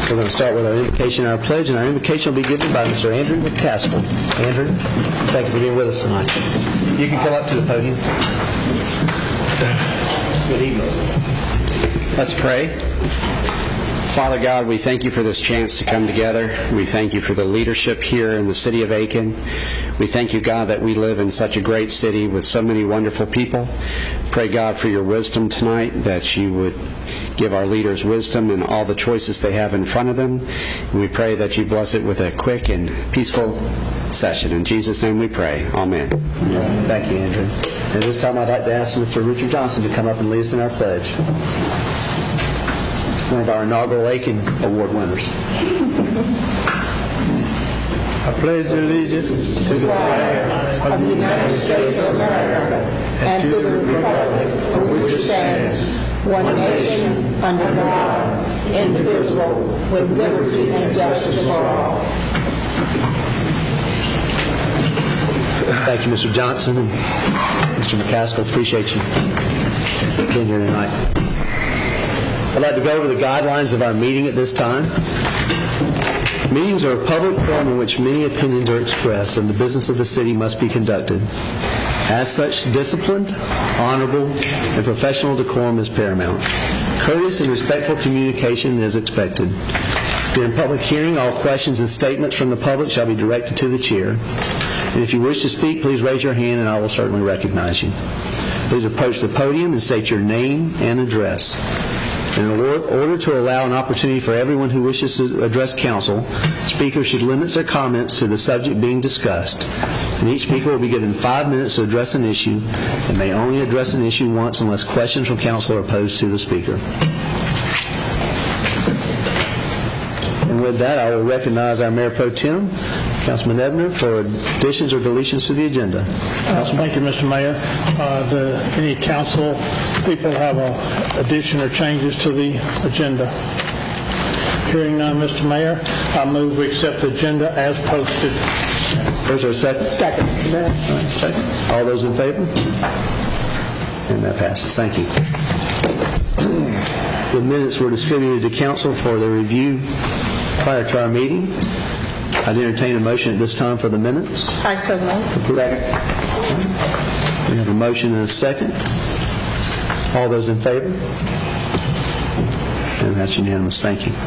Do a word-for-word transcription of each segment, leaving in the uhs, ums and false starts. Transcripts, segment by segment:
We're going to start with our invocation and our pledge, and our invocation will be given by Mister Andrew McCaskill. Andrew, thank you for being with us tonight. You can come up to the podium. Good evening. Let's pray. Father God, we thank you for this chance to come together. We thank you for the leadership here in the city of Aiken. We thank you, God, that we live in such a great city with so many wonderful people. Pray, God, for your wisdom tonight, that you would give our leaders wisdom in all the choices they have in front of them. And we pray that you bless it with a quick and peaceful session. In Jesus' name we pray. Amen. Yeah, thank you, Andrew. And this time I'd like to ask Mister Richard Johnson to come up and lead us in our pledge. One of our inaugural Aiken Award winners. I pledge allegiance to the flag of the United States of America and to the republic for which it stands, one nation, under God, indivisible, with liberty and justice for all. Thank you, Mister Johnson and Mister McCaskill. Appreciate you being here tonight. I'd like to go over the guidelines of our meeting at this time. Meetings are a public forum in which many opinions are expressed, and the business of the city must be conducted. As such, disciplined, honorable, and professional decorum is paramount. Courteous and respectful communication is expected. During public hearing, all questions and statements from the public shall be directed to the chair. And if you wish to speak, please raise your hand and I will certainly recognize you. Please approach the podium and state your name and address. In order to allow an opportunity for everyone who wishes to address council, speakers should limit their comments to the subject being discussed. And each speaker will be given five minutes to address an issue and may only address an issue once unless questions from council are posed to the speaker. And with that, I will recognize our Mayor Pro Tem, Councilman Ebner, for additions or deletions to the agenda. Uh, thank you, Mister Mayor. Uh, do any council people have a addition or changes to the agenda? Hearing none, Mister Mayor, I move we accept the agenda as posted. There's our second. Second. All right, second. All those in favor? And that passes. Thank you. The minutes were distributed to council for their review prior to our meeting. I'd entertain a motion at this time for the minutes. I so move. We have a motion and a second. All those in favor? And that's unanimous. Thank you.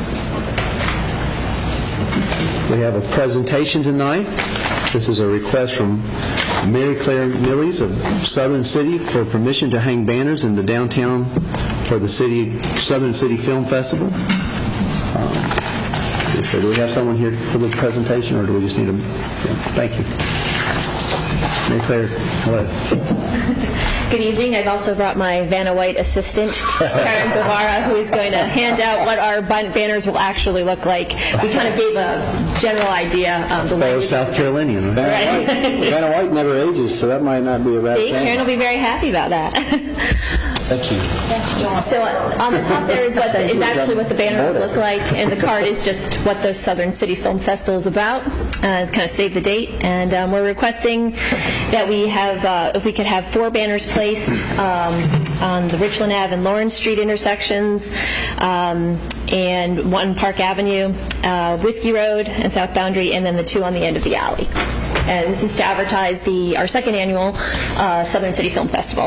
We have a presentation tonight. This is a request from Mary Claire Millies of Southern City for permission to hang banners in the downtown for the city Southern City Film Festival. Um, So do we have someone here for the presentation, or do we just need a... Yeah, thank you. Mary Claire, hello. Good evening. I've also brought my Vanna White assistant, Karen Guevara, who is going to hand out what our banners will actually look like. We kind of gave a general idea. Um, the Fellow South Carolinian, right? Right. Vanna White never ages, so that might not be a bad See, thing. Karen will be very happy about that. Thank you. So uh, on the top there is what the, is actually what the banner would look like, and the card is just what the Southern City Film Festival is about. Uh, kind of save the date, and um, we're requesting that we have, uh, if we could have four banners placed um, on the Richland Avenue and Lawrence Street intersections, um, and one Park Avenue, uh, Whiskey Road, and South Boundary, and then the two on the end of the alley. And this is to advertise the our second annual uh, Southern City Film Festival.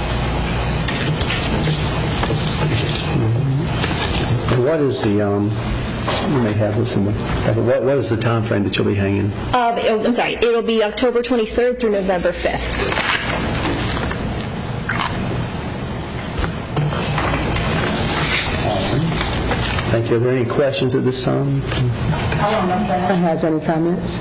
What is the, um, you may have this in the, what, what is the time frame that you'll be hanging? Uh, it, I'm sorry, it'll be October twenty-third through November fifth. Thank you. Are there any questions at this time? Has any comments?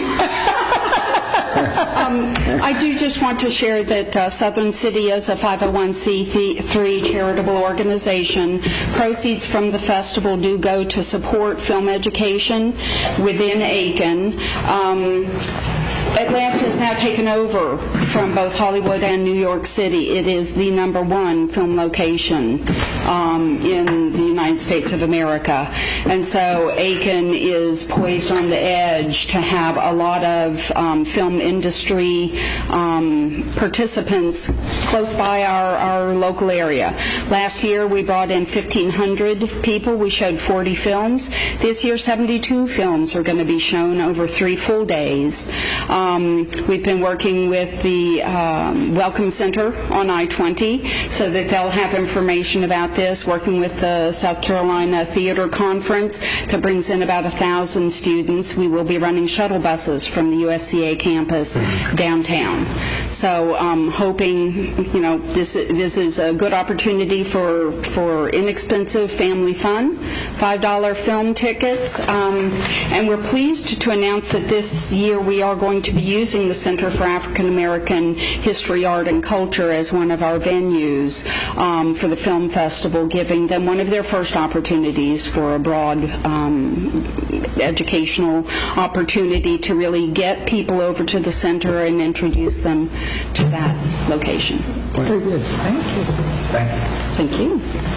Um, I do just want to share that uh, Southern City is a five oh one c three charitable organization. Proceeds from the festival do go to support film education within Aiken. Um, Atlanta has now taken over from both Hollywood and New York City. It is the number one film location um, in the United States of America. And so Aiken is poised on the edge to have a lot of um, film industry um, participants close by our, our local area. Last year we brought in fifteen hundred people. We showed forty films. This year seventy-two films are going to be shown over three full days. Um, we've been working with the um, Welcome Center on I twenty so that they'll have information about this, working with the South Carolina Theater Conference that brings in about a thousand students. We will be running shuttle buses from the U S C A campus downtown. So um, hoping, you know, this this is a good opportunity for, for inexpensive family fun, five dollar film tickets, um, and we're pleased to announce that this year we are going to be using the Center for African American History, Art, and Culture as one of our venues um, for the film festival, giving them one of their first opportunities for a broad um, educational opportunity to really get people over to the center and introduce them to that location. Very good. Thank you. Thank you.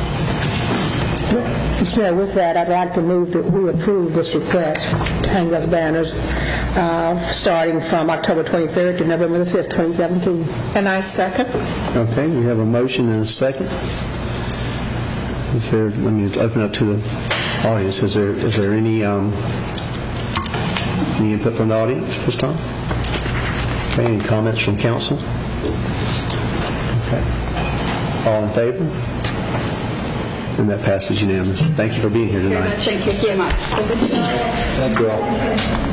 Mister Mayor, with that, I'd like to move that we approve this request to hang those banners uh, starting from October twenty-third to November the fifth, twenty seventeen. And I second. Okay, we have a motion and a second. Is there, let me open up to the audience. Is there is there any um, any input from the audience this time? Okay, any comments from council? Okay. All in favor? And that passes unanimously. Thank you for being here tonight. Thank you very much. Thank you all.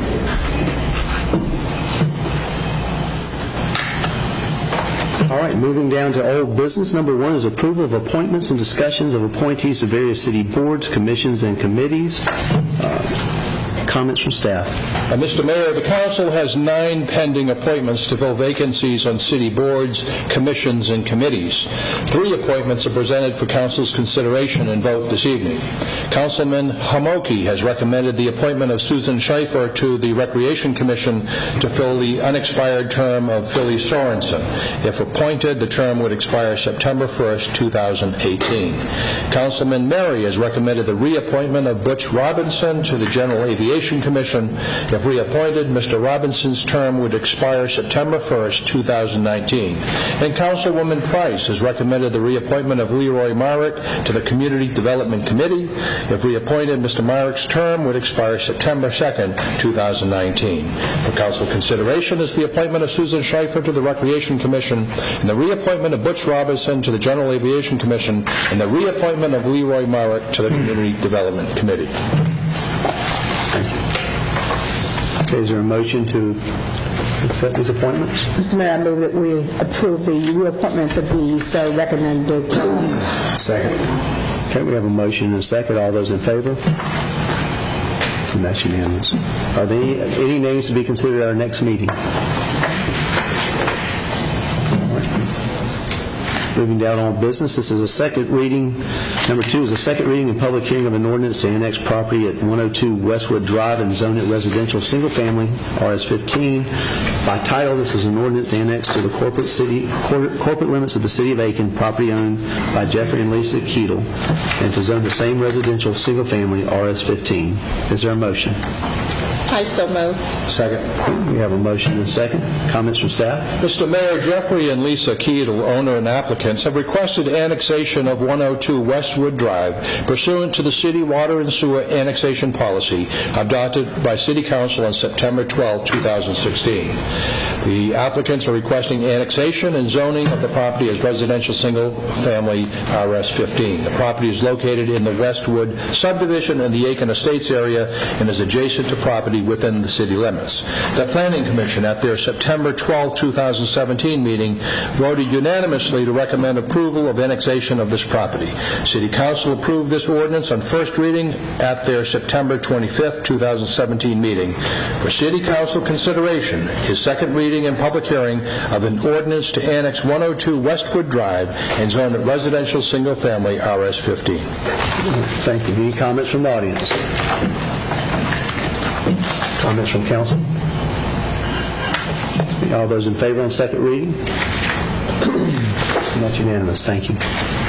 All right, moving down to old business. Number one is approval of appointments and discussions of appointees to various city boards, commissions, and committees. Uh, Comments from staff. Uh, Mister Mayor, the council has nine pending appointments to fill vacancies on city boards, commissions, and committees. Three appointments are presented for council's consideration and vote this evening. Councilman Hamoki has recommended the appointment of Susan Schaefer to the Recreation Commission to fill the unexpired term of Philly Sorensen. If appointed, the term would expire September first, two thousand eighteen. Councilman Mary has recommended the reappointment of Butch Robinson to the General Aviation Commission. If reappointed, Mister Robinson's term would expire September first, two thousand nineteen. And Councilwoman Price has recommended the reappointment of Leroy Myrick to the Community Development Committee. If reappointed, Mister Myrick's term would expire September second, two thousand nineteen. For council consideration is the appointment of Susan Schaefer to the Recreation Commission, and the reappointment of Butch Robinson to the General Aviation Commission, and the reappointment of Leroy Myrick to the Community Development Committee. Okay, is there a motion to accept these appointments? Mister Mayor, I move that we approve the reappointments of the so recommended. Second. Okay, we have a motion and a second. All those in favor? And that's unanimous. Are there any, any names to be considered at our next meeting? Moving down on business, this is a second reading. Number two is a second reading and public hearing of an ordinance to annex property at one oh two Westwood Drive and zone it residential single family, R S fifteen. By title, this is an ordinance to annex to the corporate city corporate, corporate limits of the city of Aiken, property owned by Jeffrey and Lisa Keetle, and to zone the same residential single family, R S fifteen. Is there a motion? I so move. Second. We have a motion and a second. Comments from staff? Mister Mayor, Jeffrey and Lisa Keetle, owner and applicants, have requested annexation of one oh two Westwood Drive pursuant to the city water and sewer annexation policy adopted by City Council on September twelfth, two thousand sixteen. The applicants are requesting annexation and zoning of the property as residential single-family R S fifteen. The property is located in the Westwood subdivision in the Aiken Estates area and is adjacent to property within the city limits. The Planning Commission, at their September twelfth, two thousand seventeen meeting, voted unanimously to recommend approval of annexation of this property. City Council approved this ordinance on first reading at their September twenty-fifth, two thousand seventeen meeting. For City Council consideration is second reading and public hearing of an ordinance to annex one oh two Westwood Drive and zone it residential single-family R S fifteen. Thank you. Any comments from the audience? Comments from council? All those in favor on second reading? Not unanimous. Thank you.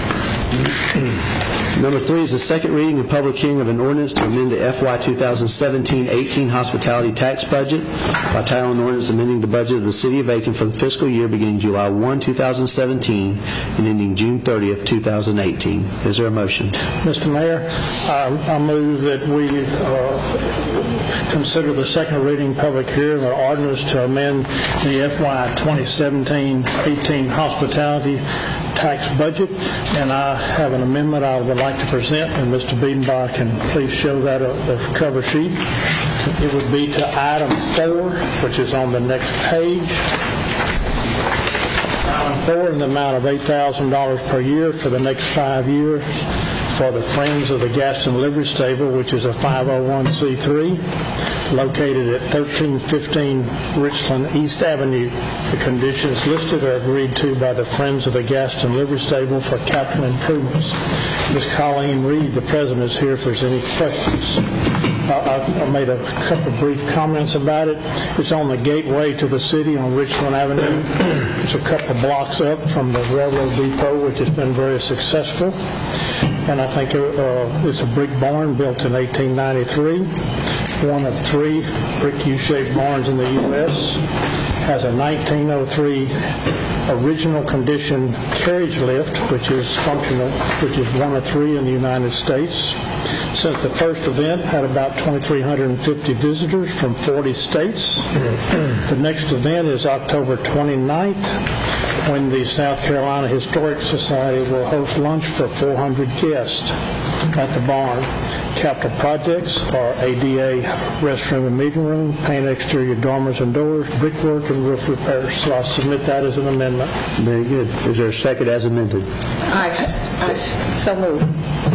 Number three is the second reading and public hearing of an ordinance to amend the F Y twenty seventeen eighteen hospitality tax budget by title and ordinance amending the budget of the City of Aiken for the fiscal year beginning July first, two thousand seventeen and ending June thirtieth, two thousand eighteen. Is there a motion? Mister Mayor, I, I move that we uh, consider the second reading public hearing of an ordinance to amend the F Y twenty seventeen eighteen hospitality tax budget, and I have an amendment I would like to present, and Mister Biedenbach can please show that on the cover sheet. It would be to item four, which is on the next page. Item four in the amount of eight thousand dollars per year for the next five years for the Friends of the Gaston Livery Stable, which is a five oh one c three. Located at thirteen fifteen Richland East Avenue. The conditions listed are agreed to by the Friends of the Gaston Livery Stable for capital improvements. Miz Colleen Reed, the president, is here if there's any questions. I, I made a couple of brief comments about it. It's on the gateway to the city on Richland Avenue. It's a couple blocks up from the railroad depot, which has been very successful. And I think uh, it's a brick barn built in eighteen ninety-three. One of three brick U-shaped barns in the U S Has a nineteen oh three original condition carriage lift, which is functional, which is one of three in the United States. Since the first event had about two thousand three hundred fifty visitors from forty states. The next event is October twenty-ninth, when the South Carolina Historic Society will host lunch for four hundred guests at the barn. Capital projects are A D A restroom and meeting room, paint exterior dormers and doors, brickwork, and roof repairs. So I'll submit that as an amendment. Very good. Is there a second as amended? I, I so moved.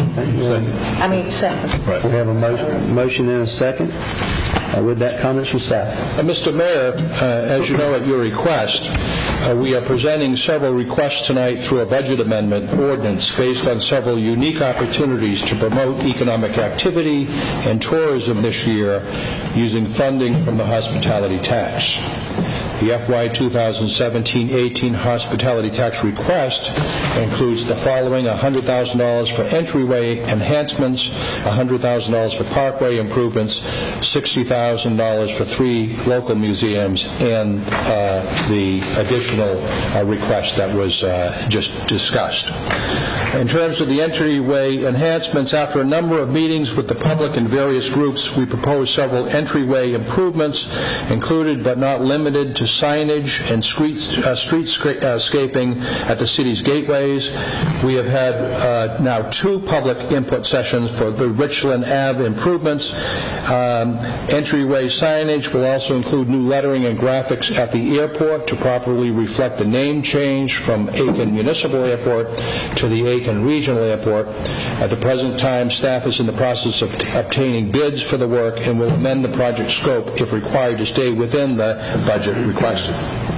I mean, second. Right. We have a motion, motion and a second. Uh, with that, comments from staff. Uh, Mister Mayor, uh, as you know, at your request, uh, we are presenting several requests tonight through a budget amendment ordinance based on several unique opportunities to promote economic activity and tourism this year using funding from the hospitality tax. The F Y twenty seventeen eighteen hospitality tax request includes the following: one hundred thousand dollars for entryway enhancements, one hundred thousand dollars for parkway improvements, sixty thousand dollars for three local museums, and uh, the additional uh, request that was uh, just discussed. In terms of the entryway enhancements, after a number of meetings with the public and various groups, we proposed several entryway improvements, included but not limited to signage and street, uh, streetscaping at the city's gateways. We have had uh, now two public input sessions for the Richland Avenue improvements. Um, entryway signage will also include new lettering and graphics at the airport to properly reflect the name change from Aiken Municipal Airport to the Aiken Regional Airport. At the present time, staff is in the process of t- obtaining bids for the work and will amend the project scope if required to stay within the budget requested.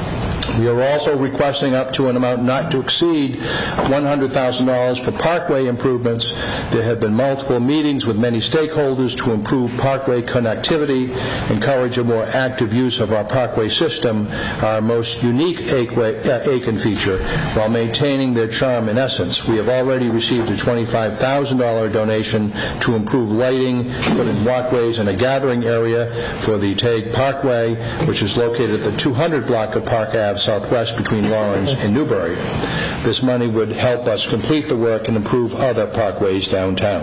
We are also requesting up to an amount not to exceed one hundred thousand dollars for parkway improvements. There have been multiple meetings with many stakeholders to improve parkway connectivity, encourage a more active use of our parkway system, our most unique Aiken feature, while maintaining their charm in essence. We have already received a twenty-five thousand dollars donation to improve lighting, put in walkways and a gathering area for the Tague Parkway, which is located at the two hundred block of Park Avenue Southwest between Lawrence and Newbury. This money would help us complete the work and improve other parkways downtown.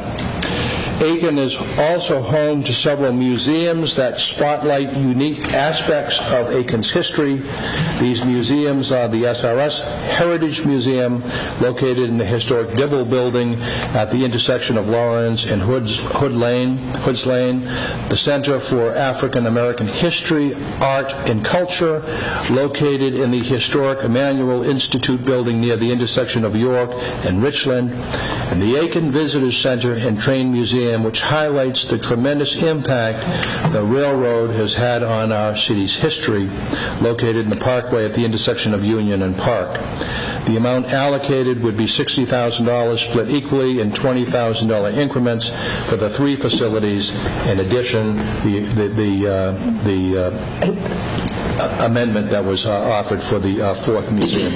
Aiken is also home to several museums that spotlight unique aspects of Aiken's history. These museums are the S R S Heritage Museum, located in the historic Dibble Building at the intersection of Lawrence and Hoods, Hood Lane, Hoods Lane, the Center for African American History, Art, and Culture, located in the historic Emmanuel Institute Building near the intersection of York and Richland, and the Aiken Visitors Center and Train Museum, which highlights the tremendous impact the railroad has had on our city's history, located in the parkway at the intersection of Union and Park. The amount allocated would be sixty thousand dollars, split equally in twenty thousand dollars increments for the three facilities. In addition, the the the, uh, the uh, amendment that was uh, offered for the uh, fourth museum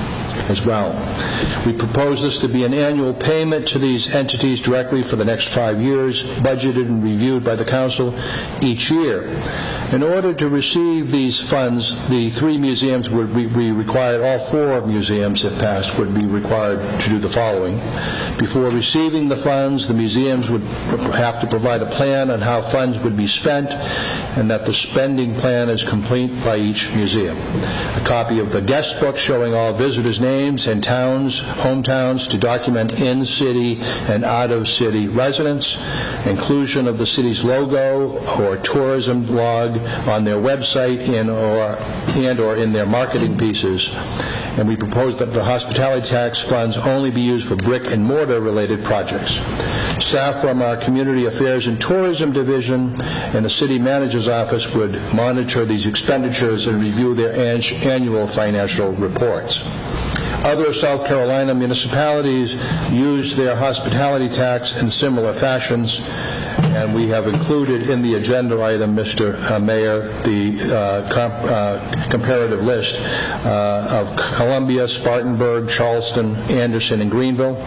as well. We propose this to be an annual payment to these entities directly for the next five years, budgeted and reviewed by the council each year. In order to receive these funds, the three museums would be required, all four museums, if passed, would be required to do the following. Before receiving the funds, the museums would have to provide a plan on how funds would be spent, and that the spending plan is complete by each museum. A copy of the guest book showing all visitors' names and towns, hometowns, to document in-city and out-of-city residents, inclusion of the city's logo or tourism log on their website and or, and or in their marketing pieces. And we propose that the hospitality tax funds only be used for brick and mortar related projects. Staff from our Community Affairs and Tourism Division and the City Manager's Office would monitor these expenditures and review their an- annual financial reports. Other South Carolina municipalities use their hospitality tax in similar fashions, and we have included in the agenda item, Mister Uh, Mayor, the uh, comp, uh, comparative list uh, of Columbia, Spartanburg, Charleston, Anderson, and Greenville.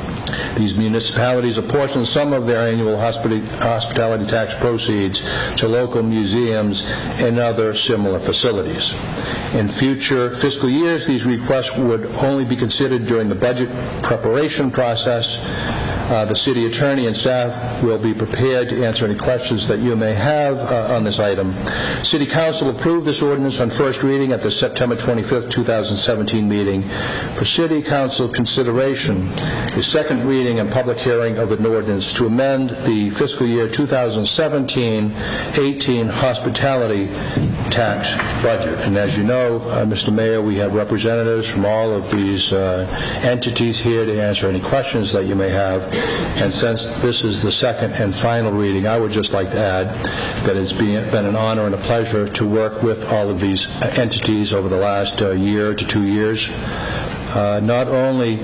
These municipalities apportion some of their annual hospita- hospitality tax proceeds to local museums and other similar facilities. In future fiscal years, these requests would only be considered during the budget preparation process. Uh, the city attorney and staff will be prepared to answer any questions that you may have uh, on this item. City Council approved this ordinance on first reading at the September twenty-fifth, two thousand seventeen meeting. For City Council consideration, the second reading and public hearing of an ordinance to amend the fiscal year two thousand seventeen eighteen hospitality tax budget. And as you know, uh, Mister Mayor, we have representatives from all of these uh, entities here to answer any questions that you may have. And since this is the second and final reading, I would just like to add that it's been, been an honor and a pleasure to work with all of these entities over the last uh, year to two years. Uh, not only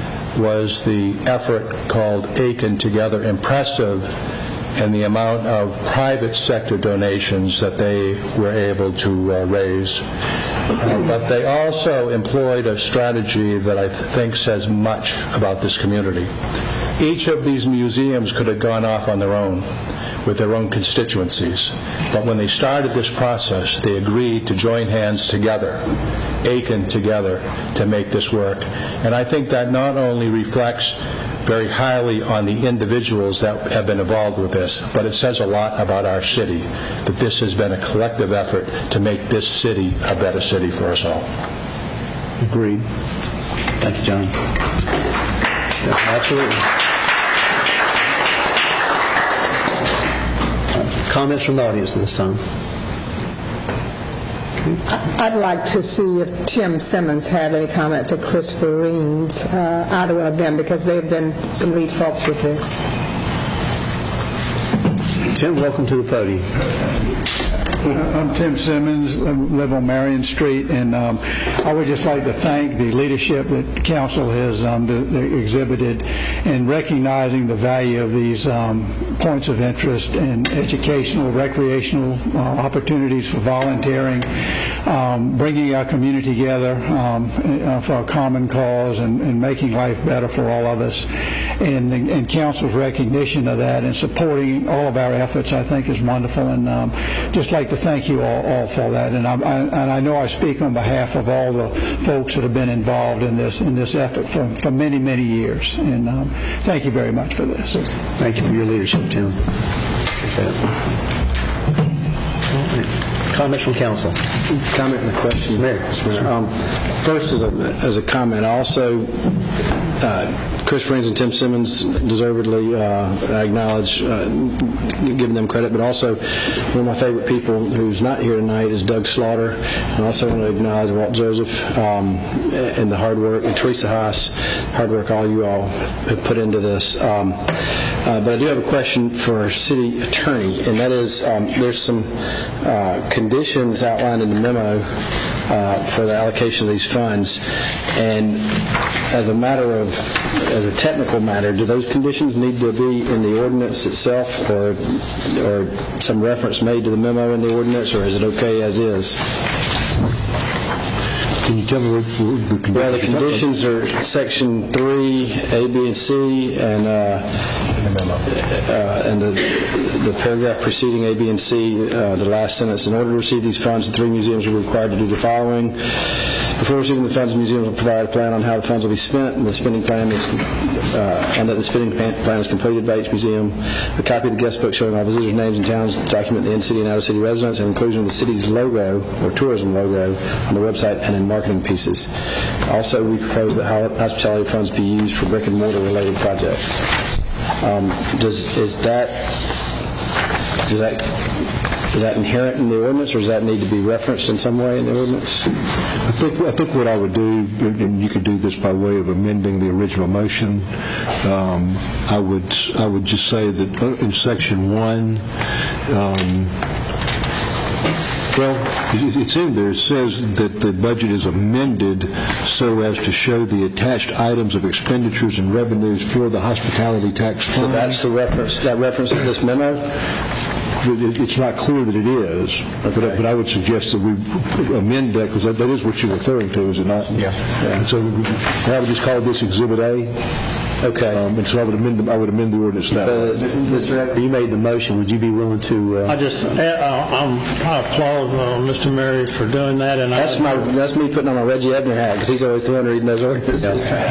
was the effort called Aiken Together impressive, and the amount of private sector donations that they were able to uh, raise, uh, but they also employed a strategy that I th- think says much about this community. Each of these museums could have gone off on their own with their own constituencies, but when they started this process, they agreed to join hands together, Aiken together, to make this work. And I think that not only reflects very highly on the individuals that have been involved with this, but it says a lot about our city, that this has been a collective effort to make this city a better city for us all. Agreed. Thank you, John. Yeah, absolutely. Uh, comments from the audience at this time? I'd like to see if Tim Simmons have any comments, or Christopher Reens, uh, either one of them, because they've been some lead folks with this. Tim, welcome to the podium. I'm Tim Simmons. I live on Marion Street, and um, I would just like to thank the leadership that council has um, exhibited in recognizing the value of these um, points of interest and educational, recreational uh, opportunities for volunteering, um, bringing our community together um, uh, for a common cause, and, and making life better for all of us. And, and council's recognition of that and supporting all of our efforts, I think, is wonderful. And um, just like to thank you all, all for that. And I, I, and I know I speak on behalf of all the folks that have been involved in this in this effort for, for many, many years. And um, thank you very much for this. Thank you for your leadership, Tim. Comments from council. Comment and a question. Mayor. Um, first, as a, as a comment, I also, uh, Chris Reens and Tim Simmons deservedly uh, acknowledge, uh, giving them credit, but also one of my favorite people who's not here tonight is Doug Slaughter. I also want to acknowledge Walt Joseph um, and the hard work, and Teresa Haas, hard work all you all have put into this. Um, uh, but I do have a question for our city attorney, and that is um, there's some uh, conditions outlined in the memo uh, for the allocation of these funds, and as a matter of as a technical matter, do those conditions need to be in the ordinance itself, or or some reference made to the memo in the ordinance, or is it okay as is? Can you tell me what the conditions? Well, the conditions are section three, A, B, and C, and uh, uh, and the the paragraph preceding A, B, and C, uh, the last sentence. In order to receive these funds, the three museums are required to do the following. Before receiving the funds, the museums will provide a plan on how the funds will be spent, and the spending plan is, uh, and that the spending plan is completed by each museum. A copy of the guest book showing all visitors' names and towns, document the in-city and out-of-city residents, and inclusion of the city's logo or tourism logo on the website and in marketing pieces. Also, we propose that hospitality funds be used for brick and mortar related projects. Um, does is that does that is that inherent in the ordinance, or does that need to be referenced in some way in the ordinance? I think I think what I would do, and you could do this by way of amending the original motion. Um, I would I would just say that in section one. Um, Well, it's in there. It says that the budget is amended so as to show the attached items of expenditures and revenues for the hospitality tax fund. So that's the reference. That references this memo. It's not clear that it is, okay. but, but I would suggest that we amend that, because that, that is what you're referring to, is it not? Yeah. yeah. And so I would just call this Exhibit A. Okay. Um, and so I would amend the, I would amend the ordinance that way. Mister Ecker, you made the motion. Would you be willing to? Uh, I just, uh, I'm, I applaud uh, Mister Mary for doing that. And that's I, my, that's me putting on my Reggie Ebner hat, because he's always the one reading those ordinances.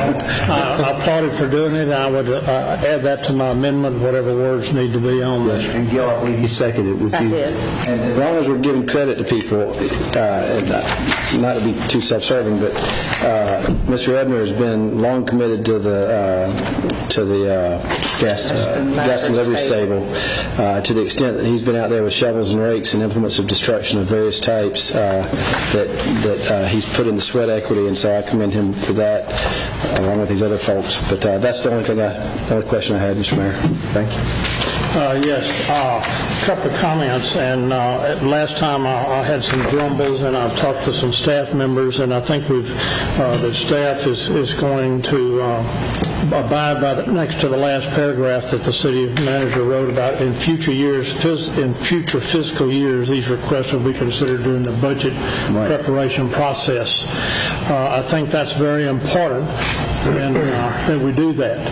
I, I applaud him for doing it. I would uh, add that to my amendment, whatever words need to be on there. And Gil, I believe you seconded it. Would I you? did. And as long as we're giving credit to people, uh, and uh, not to be too self-serving, but uh, Mister Ebner has been long committed to the uh, to the uh, gas, uh, gas delivery stable, uh, to the extent that he's been out there with shovels and rakes and implements of destruction of various types, uh, that that uh, he's put in the sweat equity, and so I commend him for that, along with these other folks. But uh, that's the only thing, I, the only question I had, Mister Mayor. Thank you. Uh, yes, a uh, couple of comments. And uh, last time I, I had some grumbles, and I've talked to some staff members, and I think we've uh, the staff is is going to uh, abide by the, next to the last paragraph that the city manager wrote about in future years, phys, in future fiscal years, these requests will be considered during the budget right. preparation process. Uh, I think that's very important, and uh, that we do that.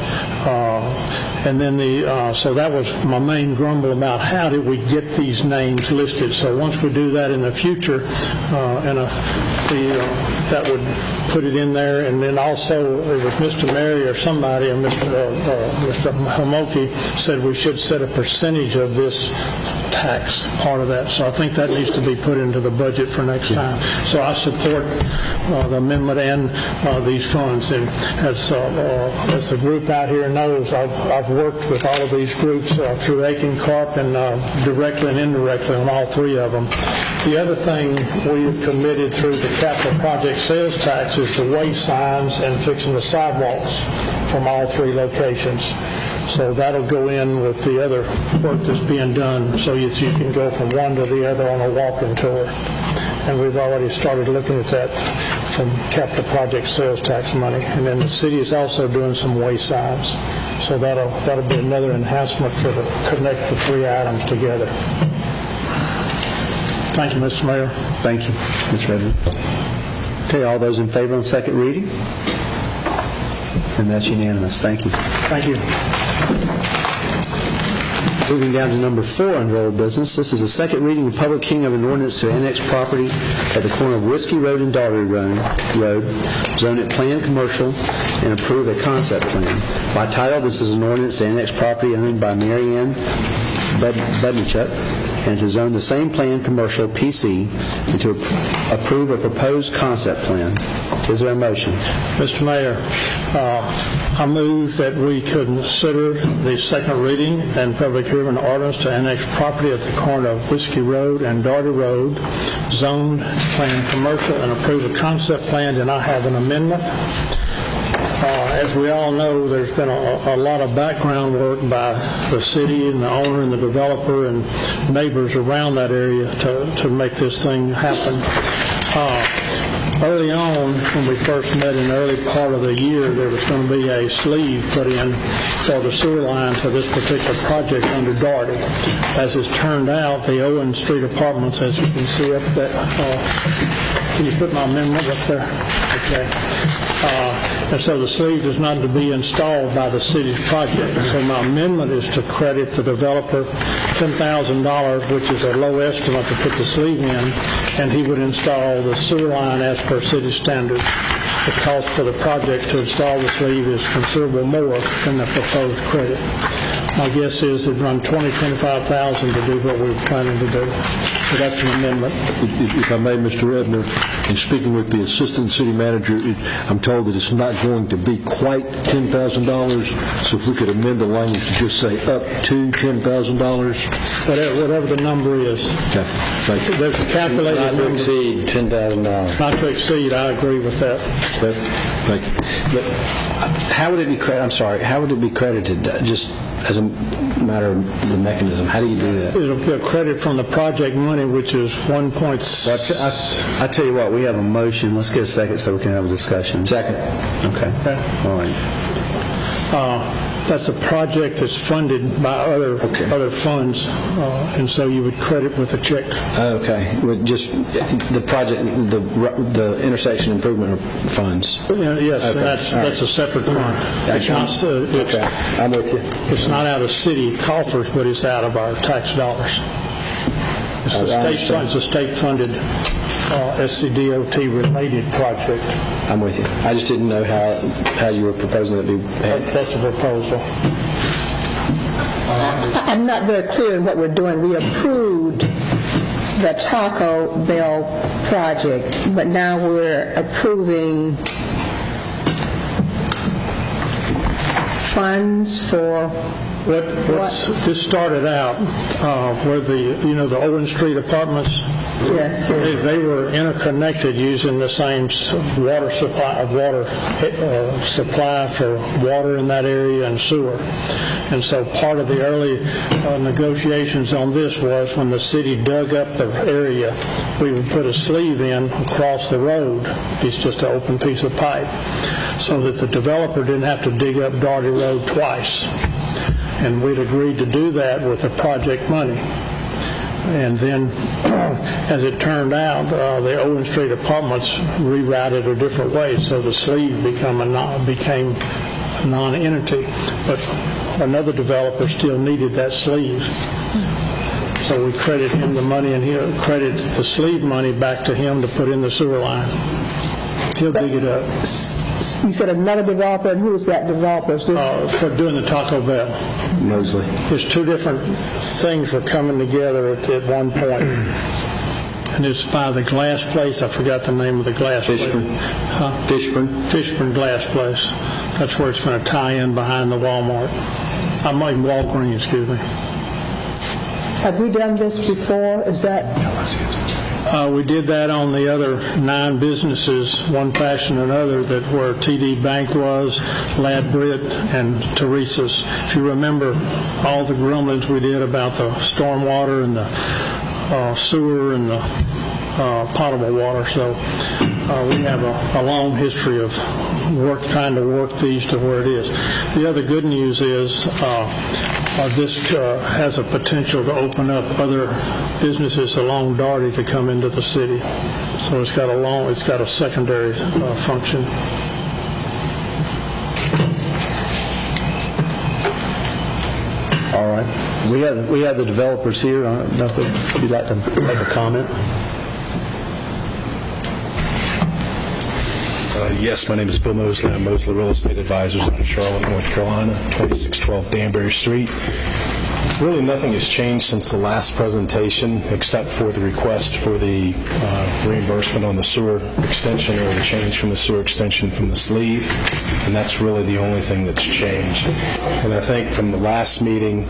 Uh, And then the, uh, so that was my main grumble about how did we get these names listed. So once we do that in the future, uh, and uh, the, uh, that would put it in there. And then also, it was Mister Mary or somebody, or Mister Uh, uh, Mister Homoki said we should set a percentage of this tax, part of that. So I think that needs to be put into the budget for next time. So I support uh, the amendment and uh, these funds. And as, uh, uh, as the group out here knows, I've, I've worked with all of these groups uh, through Aiken Corp and uh, directly and indirectly on all three of them. The other thing we have committed through the capital project sales tax is the way signs and fixing the sidewalks from all three locations. So that'll go in with the other work that's being done, so you, you can go from one to the other on a walking tour. And we've already started looking at that from capital project sales tax money. And then the city is also doing some way signs. So that'll that'll be another enhancement for the connect the three items together. Thank you, Mister Mayor. Thank you, Mister Redmond. Okay, all those in favor on second reading? And that's unanimous. Thank you. Thank you. Moving down to number four under old business. This is a second reading and public hearing of an ordinance to annex property at the corner of Whiskey Road and Daugherty Road, zone it planned commercial, and approve a concept plan. By title, this is an ordinance to annex property owned by Mary Ann Budnichuk, and to zone the same plan commercial P C, and to approve a proposed concept plan. Is there a motion? Mister Mayor, uh, I move that we consider the second reading and public hearing of an ordinance to annex property at the corner of Whiskey Road and Daugherty Road, zoned plan commercial, and approve a concept plan. And I have an amendment. Uh, as we all know, there's been a, a lot of background work by the city and the owner and the developer and neighbors around that area to, to make this thing happen. Uh, Early on, when we first met in the early part of the year, there was going to be a sleeve put in for the sewer line for this particular project under Daugherty. As it's turned out, the Owen Street Apartments, as you can see up that, uh, Can you put my amendment up there? Okay. Uh, and so the sleeve is not to be installed by the city's project. So my amendment is to credit the developer ten thousand dollars, which is a low estimate to put the sleeve in, and he would install the sewer line as per city standards. The cost for the project to install the sleeve is considerable more than the proposed credit. My guess is it'd run twenty, twenty-five thousand to do what we were planning to do. So that's an amendment. If, if I may, Mister Ebner, in speaking with the assistant city manager, it, I'm told that it's not going to be quite ten thousand dollars. So if we could amend the language to just say up to ten thousand dollars, whatever, whatever the number is. Okay. Thank you. There's a calculated Not to number. exceed ten thousand dollars. Not to exceed. I agree with that. Okay. Thank you. But how would it be credited? I'm sorry. How would it be credited? Uh, Just as a matter of the mechanism, how do you do that? It'll be a credit from the project money, which is one point six. I, I tell you what, we have a motion. Let's get a second so we can have a discussion. Second. Okay. Okay. All right. Uh, that's a project that's funded by other Okay. other funds, uh, and so you would credit with a check. Okay. With just the project, the the intersection improvement funds. Yeah, yes, Okay. and that's All right. that's a separate fund. It's not, uh, it's, Okay. I'm with you. it's not out of city coffers, but it's out of our tax dollars. It's a I state understand. fund, it's a state-funded uh, S C D O T related project. I'm with you. I just didn't know how how you were proposing it be paid. That's, that's a proposal. I'm not very clear in what we're doing. We approved the Taco Bell project, but now we're approving funds for What, what's, this started out uh, where the, you know, the Owen Street apartments, yes. they, they were interconnected using the same s- water supply, water uh, supply for water in that area and sewer. And so part of the early uh, negotiations on this was when the city dug up the area, we would put a sleeve in across the road. It's just an open piece of pipe, so that the developer didn't have to dig up Daugherty Road twice. And we'd agreed to do that with the project money. And then, as it turned out, uh, the Owen Street apartments rerouted a different way, so the sleeve become a non, became a non-entity. But another developer still needed that sleeve. So we credit him the money, and he'll credit the sleeve money back to him to put in the sewer line. He'll dig it up. You said another developer, and who is that developer? Is this- Uh, for doing the Taco Bell. Mosley. There's two different things were coming together at, at one point. And it's by the glass place. I forgot the name of the glass Fishburne. place. Huh? Fishburne. Fishburne Glass Place. That's where it's going to tie in behind the Walmart. I mean Walgreens, excuse me. Have we done this before? Is that, Uh, we did that on the other nine businesses, one fashion or another, that where T D Bank was, Lad Britt, and Teresa's. If you remember all the grumblings we did about the stormwater and the uh, sewer and the uh, potable water, so uh, we have a, a long history of work trying to work these to where it is. The other good news is uh, Uh, this uh, has a potential to open up other businesses along Daugherty to come into the city. So it's got a long, it's got a secondary uh, function. All right. We have we have the developers here. I don't know if you'd like to make a comment. Uh, yes, my name is Bill Mosley. I'm Mosley Real Estate Advisors out of Charlotte, North Carolina, twenty-six twelve Danbury Street. Really nothing has changed since the last presentation except for the request for the uh, reimbursement on the sewer extension, or the change from the sewer extension from the sleeve, and that's really the only thing that's changed. And I think from the last meeting,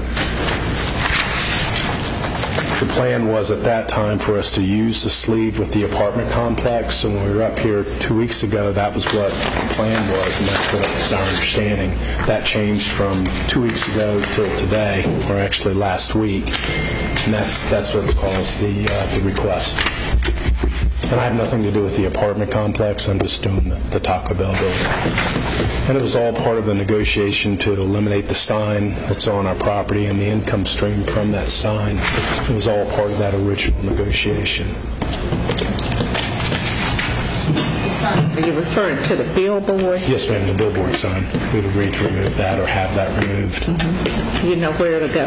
the plan was at that time for us to use the sleeve with the apartment complex, and when we were up here two weeks ago, that was what the plan was, and that's what was our understanding. That changed from two weeks ago till today, or actually last week, and that's that's what's caused the uh, the request. And I have nothing to do with the apartment complex. I'm just doing the, the Taco Bell building. And it was all part of the negotiation to eliminate the sign that's on our property and the income stream from that sign. It was all part of that original negotiation. Are you referring to the billboard? Yes, ma'am, the billboard sign. We've agreed to remove that or have that removed. Do you know where to go?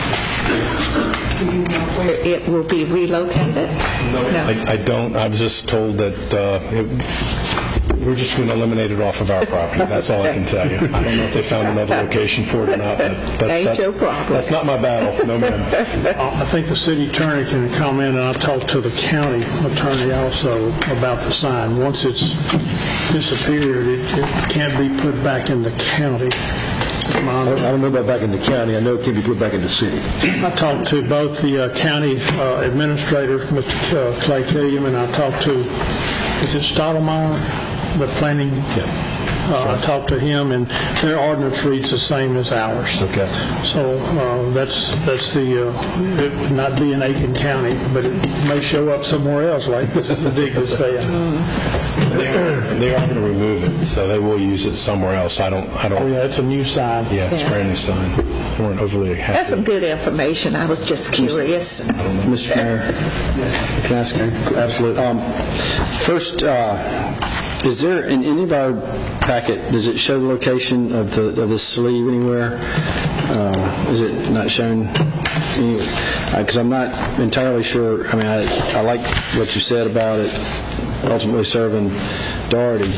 Do you know where it will be relocated? No. I, I don't. I was just told that uh, it, we're just going to eliminate it off of our property. That's all I can tell you. I don't know if they found another location for it or not, but that's, Ain't that's, your problem. that's not my battle. No, ma'am. I think the city attorney can comment, and I talked to the county attorney also about the sign. Once it's disappeared, it, it can't be put back in the county. I don't know about back in the county. I know it can be put back in the city. I talked to both the uh, county uh, administrator, Mister Uh, Clay Killiam, and I talked to, is it Stottlemyre, the planning? Yeah. Uh, I talked to him, and their ordinance reads the same as ours. Okay. So uh, that's that's the, uh, it would not be in Aiken County, but it may show up somewhere else, like this dig is saying. They are, they are going to remove it, so they will use it somewhere else. I don't. I don't. Oh yeah, it's a new sign. Yeah, it's a Yeah. brand new sign. They weren't overly happy. That's some good information. I was just curious. Mister Mayor, can I ask? Absolutely. Um, first, uh, is there in any of our packet, does it show the location of the of the sleeve anywhere? Uh, is it not shown? Because uh, I'm not entirely sure. I mean, I, I like what you said about it ultimately serving Doherty,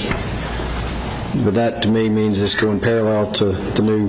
but that to me means it's going parallel to the new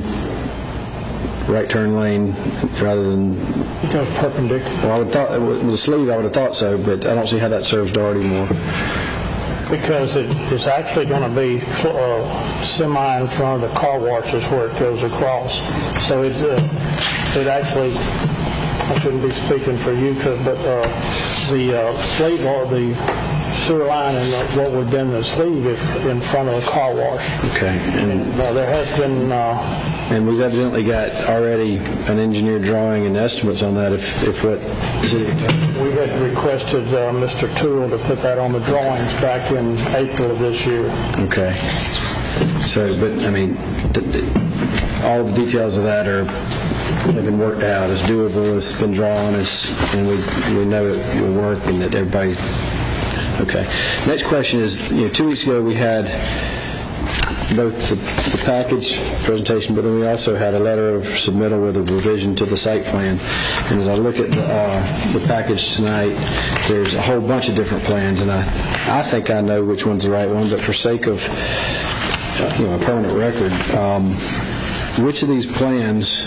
right turn lane rather than. It goes perpendicular. Well, I would thought with the sleeve, I would have thought so, but I don't see how that serves Doherty more. Because it, it's actually going to be uh, semi in front of the car washes where it goes across. So it, uh, it actually, I shouldn't be speaking for you, but uh, the uh, sleeve or the sewer line and the, what would been the sleeve is in front of the car wash. Okay. And, uh, there has been... Uh, and we've evidently got already an engineered drawing and estimates on that if, if what... We had requested uh, Mister Toole to put that on the drawings back in April of this year. Okay. So, but, I mean, th- th- all the details of that are have been worked out. It's doable, it's been drawn, it's, and we we know it will work and that everybody... Okay. Next question is, you know, two weeks ago we had both the, the package presentation, but then we also had a letter of submittal with a revision to the site plan. And as I look at the, uh, the package tonight, there's a whole bunch of different plans, and I, I think I know which one's the right one, but for sake of uh, you know, a permanent record, um, which of these plans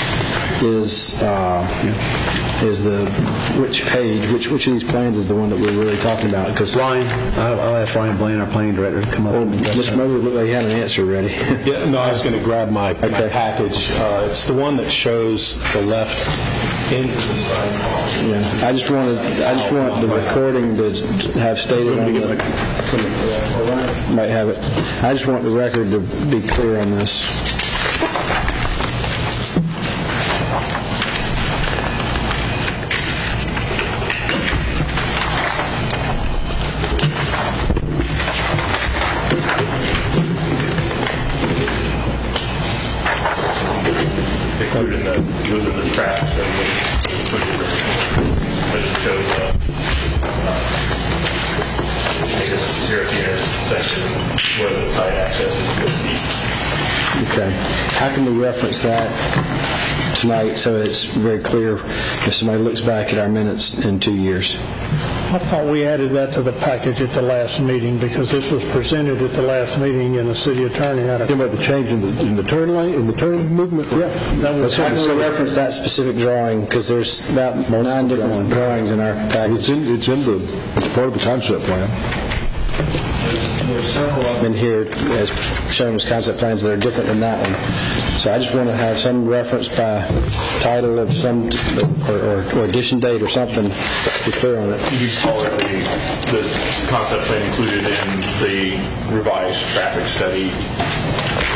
is uh, is the which page? Which which of these plans is the one that we're really talking about? Because Ryan, I'll, I'll ask Ryan Blaine, our planning director, to come up. Well, and address Mister that. Mobley looked like he had an answer ready. Yeah, no, I was going to grab my, my Okay. package. Uh, it's the one that shows the left into the sign. Yeah, I just wanted I just want the recording to have stated on the might have it. I just want the record to be clear on this. Including the moving the tracks and the but it shows uh, uh, I guess here at the intersection where the site access is going to be. Okay. How can we reference that tonight so it's very clear if somebody looks back at our minutes in two years? I thought we added that to the package at the last meeting because this was presented at the last meeting and the city attorney had a... You about the change in the in the turn lane, in the turn movement? Yeah, that was... How can we reference that specific drawing? Because there's about nine different drawings in our package. It's in, it's in the, it's part of the concept plan. There's several of them in here as shown as concept plans that are different than that one. So I just want to have some reference by title of some, or, or, or addition date or something to be clear on it. You can call it the, the concept plan included in the revised traffic study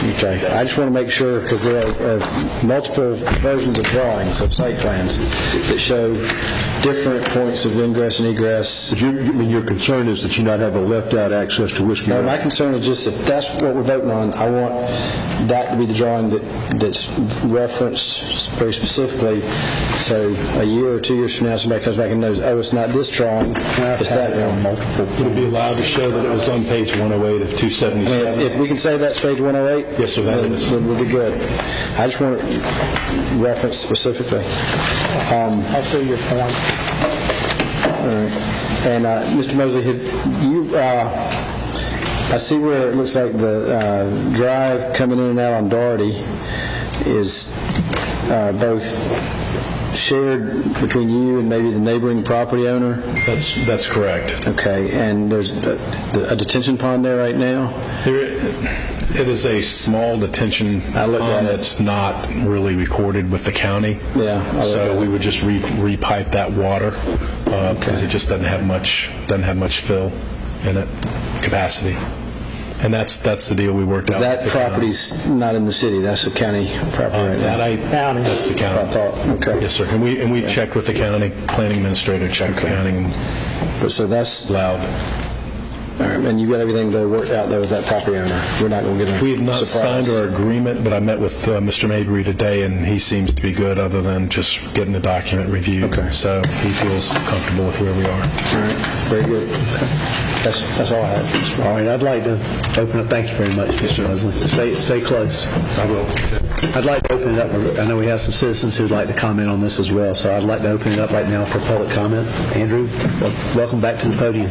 Okay. I just want to make sure, because there are, are multiple versions of drawings of site plans that show different points of ingress and egress. But you, I mean, your concern is that you not have a left-out access to Whiskey No, Road? my concern is just if that's what we're voting on, I want that to be the drawing that, that's referenced very specifically. So a year or two years from now, somebody comes back and knows, oh, it's not this drawing, it's that drawing. Would it be allowed to show that it was on page one oh eight of two seventy-seven? I mean, if, if we can say that's page one oh eight, yes, sir, that then, is. then we'll be good. I just want to reference specifically. Um, I'll see your point. All right. And uh, Mister Mosley, have you, uh, I see where it looks like the uh, drive coming in and out on Doherty is uh, both shared between you and maybe the neighboring property owner? That's that's correct. Okay, and there's a, a detention pond there right now? There, it is a small detention pond that's not really recorded with the county. Yeah. So we would just re, repipe that water because uh, okay. it just doesn't have much doesn't have much fill in it, capacity. And that's that's the deal we worked out. That property's not in the city. That's a county property. Uh, right that now. I county. That's the county. I thought. Okay. Yes, sir. And we and we yeah. checked with the county planning administrator. Checked okay. the county. And but so that's loud. All right, and you got everything there worked out there with that property owner. We're not going to get a We have not surprise. signed our agreement, but I met with uh, Mister Mabry today, and he seems to be good, other than just getting the document reviewed. Okay. So he feels comfortable with where we are. All right. Very good. That's that's all I have. All right, I'd like to open up. Thank you very much, Mister Mosley. Stay stay close. I will. I'd like to open it up. I know we have some citizens who'd like to comment on this as well, so I'd like to open it up right now for public comment. Andrew, welcome back to the podium.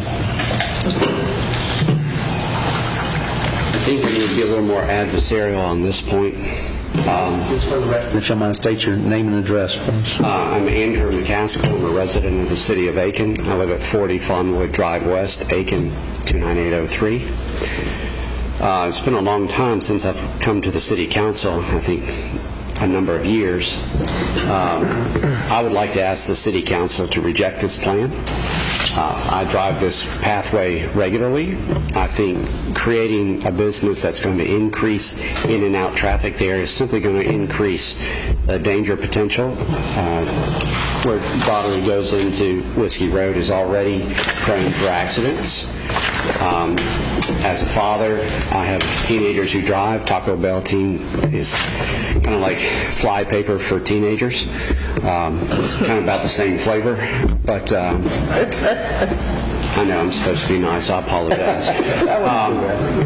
I think we need to be a little more adversarial on this point. Um, Just for the record, if you mind, state your name and address first. Uh, I'm Andrew McCaskill. I'm a resident of the city of Aiken. I live at forty Fawnwood Drive West, Aiken, two nine eight oh three. Uh, it's been a long time since I've come to the city council, I think a number of years. Um, I would like to ask the city council to reject this plan. Uh, I drive this pathway regularly. I think creating a business that's going to increase in and out traffic there is simply going to increase the danger potential. Uh, where Bottery goes into Whiskey Road is already prone for accidents. Um, as a father, I have teenagers who drive. Taco Bell team is kind of like fly paper for teenagers. Um, it's kind of about the same flavor, but um, I know I'm supposed to be nice. I apologize. Um,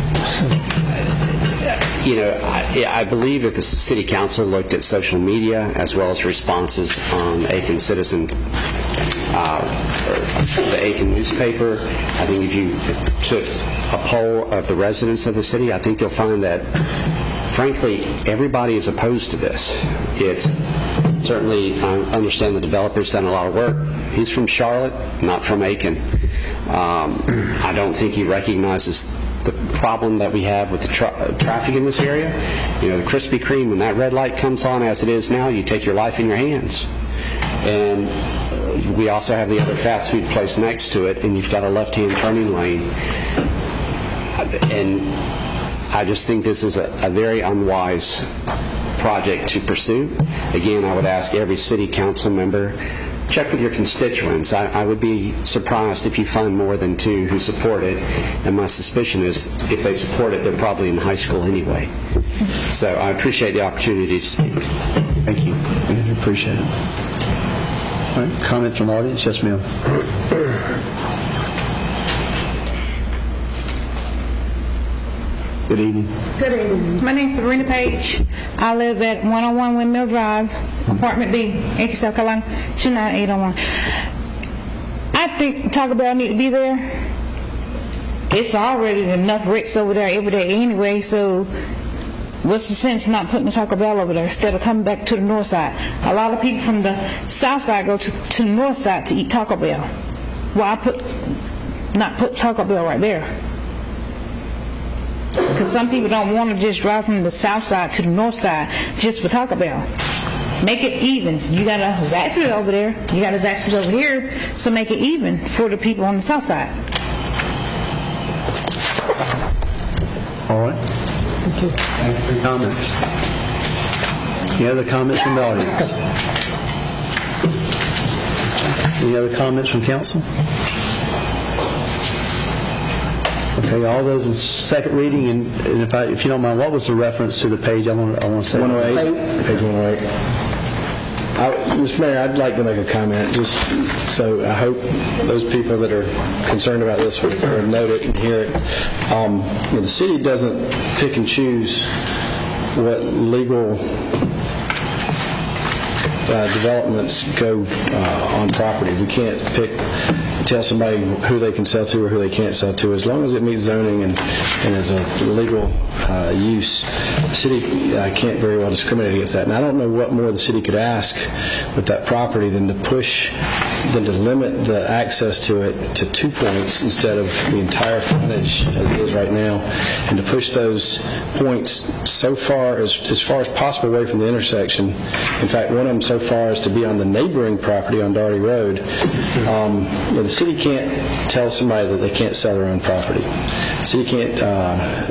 you know, I, I believe if the city council looked at social media as well as responses on Aiken Citizen, uh, the Aiken newspaper, I think if you took a poll of the residents of the city, I think you'll find that, frankly, everybody is opposed to this. It's certainly, I understand the developer's done a lot of work. He's from Charlotte, not from Aiken. Um, I don't think he recognizes the problem that we have with the tra- traffic in this area. You know, the Krispy Kreme, when that red light comes on as it is now, you take your life in your hands. And uh, we also have the other fast food place next to it, and you've got a left-hand turning lane. And I just think this is a, a very unwise project to pursue. Again, I would ask every city council member, check with your constituents. I, I would be surprised if you find more than two who support it, and my suspicion is if they support it, they're probably in high school anyway. So I appreciate the opportunity to speak. Thank you. I appreciate it. All right, comment from the audience? Yes, ma'am. Good evening. Good evening. My name is Sabrina Page. I live at one oh one Windmill Drive, Apartment B, Aiken, South Carolina, two nine eight oh one. I think Taco Bell need to be there. It's already enough wrecks over there every day anyway, so what's the sense not putting the Taco Bell over there instead of coming back to the north side? A lot of people from the south side go to, to the north side to eat Taco Bell. Why put not put Taco Bell right there? Because some people don't want to just drive from the south side to the north side just for Taco Bell. Make it even. You got a Zaxby's over there. You got a Zaxby's over here. So make it even for the people on the south side. All right. Thank you. Thank you for your comments. Any other comments from the audience? Any other comments from council? Okay, all those in second reading, and, and if I, if you don't mind, what was the reference to the page? I want, I want to say one oh eight, page one oh eight. I, Mister Mayor, I'd like to make a comment, just so I hope those people that are concerned about this will, will note it and hear it. Um, you know, the city doesn't pick and choose what legal uh, developments go uh, on property. We can't pick, tell somebody who they can sell to or who they can't sell to. As long as it meets zoning and, and is a legal uh, use, the city uh, can't very well discriminate against that. And I don't know what more the city could ask with that property than to push, than to limit the access to it to two points instead of the entire frontage as it is right now, and to push those points so far, as, as far as possible away from the intersection. In fact, one of them so far as to be on the neighboring property on Daugherty Road. Um, you know, the city can't tell somebody that they can't sell their own property. The city can't, uh,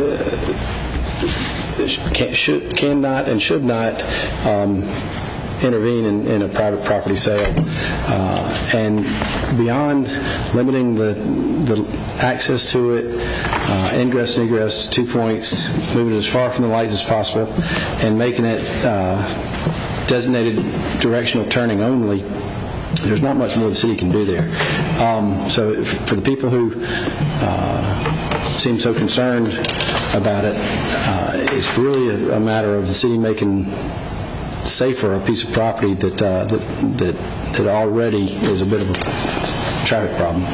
can't should, cannot, and should not um, intervene in, in a private property sale. Uh, and beyond limiting the, the access to it, uh, ingress and egress to two points, moving it as far from the lights as possible, and making it uh, designated directional turning only, there's not much more the city can do there. Um, so for the people who uh, seem so concerned about it, uh, it's really a, a matter of the city making safer a piece of property that, uh, that that that already is a bit of a traffic problem.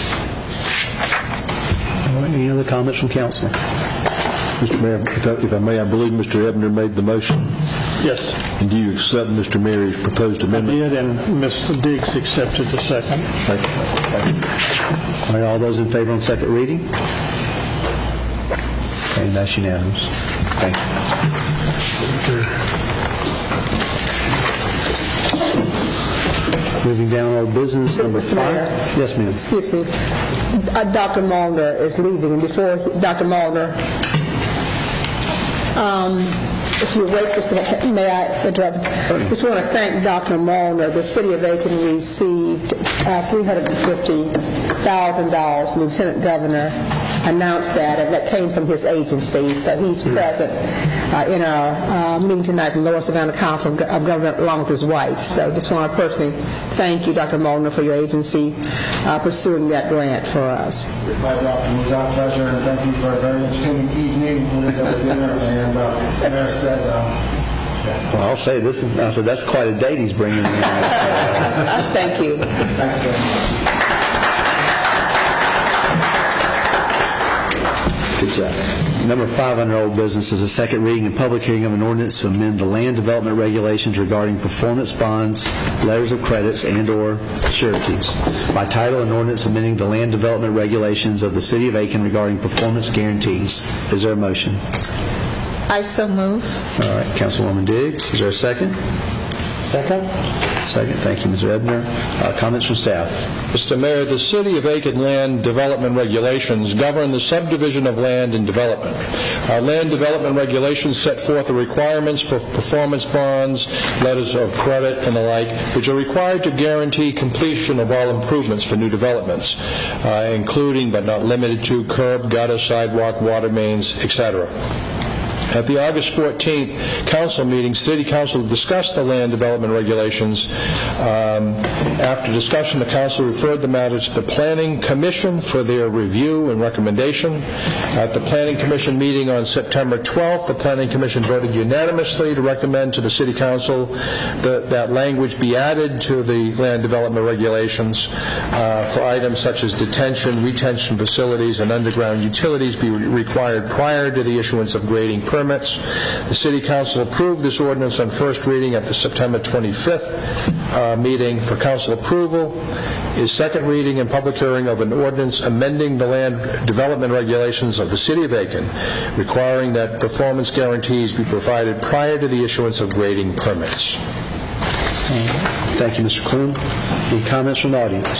All right, any other comments from council? Mister Mayor, if I, if I may, I believe Mister Ebner made the motion. Yes. And do you accept Mister Mary's proposed amendment? I did, and Mister Diggs accepted the second. Thank you. Thank you. All right, all those in favor on second reading? Okay, that's unanimous. Thank you. Moving down old business number Mister five. Mayor. Yes, ma'am. Excuse me. Uh, Doctor Molnar is leaving. And before he- Doctor Molnar, um, if you wait just a minute, may I interrupt? Just want to thank Doctor Molnar. The city of Aiken received uh, three hundred fifty thousand dollars. Lieutenant Governor announced that, and that came from his agency. So he's present uh, in our uh, meeting tonight from Lower Savannah Council of Government along with his wife. So just want to personally thank you, Doctor Molnar, for your agency uh, pursuing that grant for us. My doctor, it was our pleasure, and thank you for a very entertaining evening with the dinner. And uh, as Mayor said, uh, Well, I'll say this. I said that's quite a date he's bringing in. Thank you. thank you very much. Good job. Number five under old business is a second reading and public hearing of an ordinance to amend the land development regulations regarding performance bonds, letters of credits, and/or sureties. By title, an ordinance amending the land development regulations of the City of Aiken regarding performance guarantees. Is there a motion? I so move. All right, Councilwoman Diggs. Is there a second? Second. Second. Thank you, Mister Ebner. Uh, comments from staff? Mister Mayor, the City of Aiken land development regulations govern the subdivision of land and development. Our land development regulations set forth the requirements for performance bonds, letters of credit, and the like, which are required to guarantee completion of all improvements for new developments, uh, including but not limited to curb, gutter, sidewalk, water mains, et cetera. At the August fourteenth council meeting, City Council discussed the land development regulations. Um, after discussion, the council referred the matter to the Planning Commission for their review and recommendation. At the Planning Commission meeting on September twelfth, the Planning Commission voted unanimously to recommend to the City Council that, that language be added to the land development regulations uh, for items such as detention, retention facilities, and underground utilities be re- required prior to the issuance of grading permits. Permits. The City Council approved this ordinance on first reading at the September twenty-fifth uh, meeting for council approval. Is second reading and public hearing of an ordinance amending the land development regulations of the City of Aiken, requiring that performance guarantees be provided prior to the issuance of grading permits. Thank you, Mister Clune. Any comments from the audience?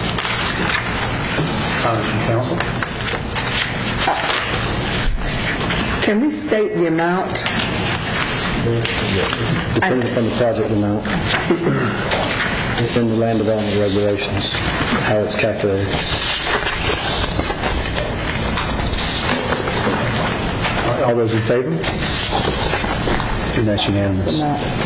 Comments from council? Can we state the amount? Depending upon the project amount. It's in the land development regulations, how it's calculated. All those in favor? And that's unanimous.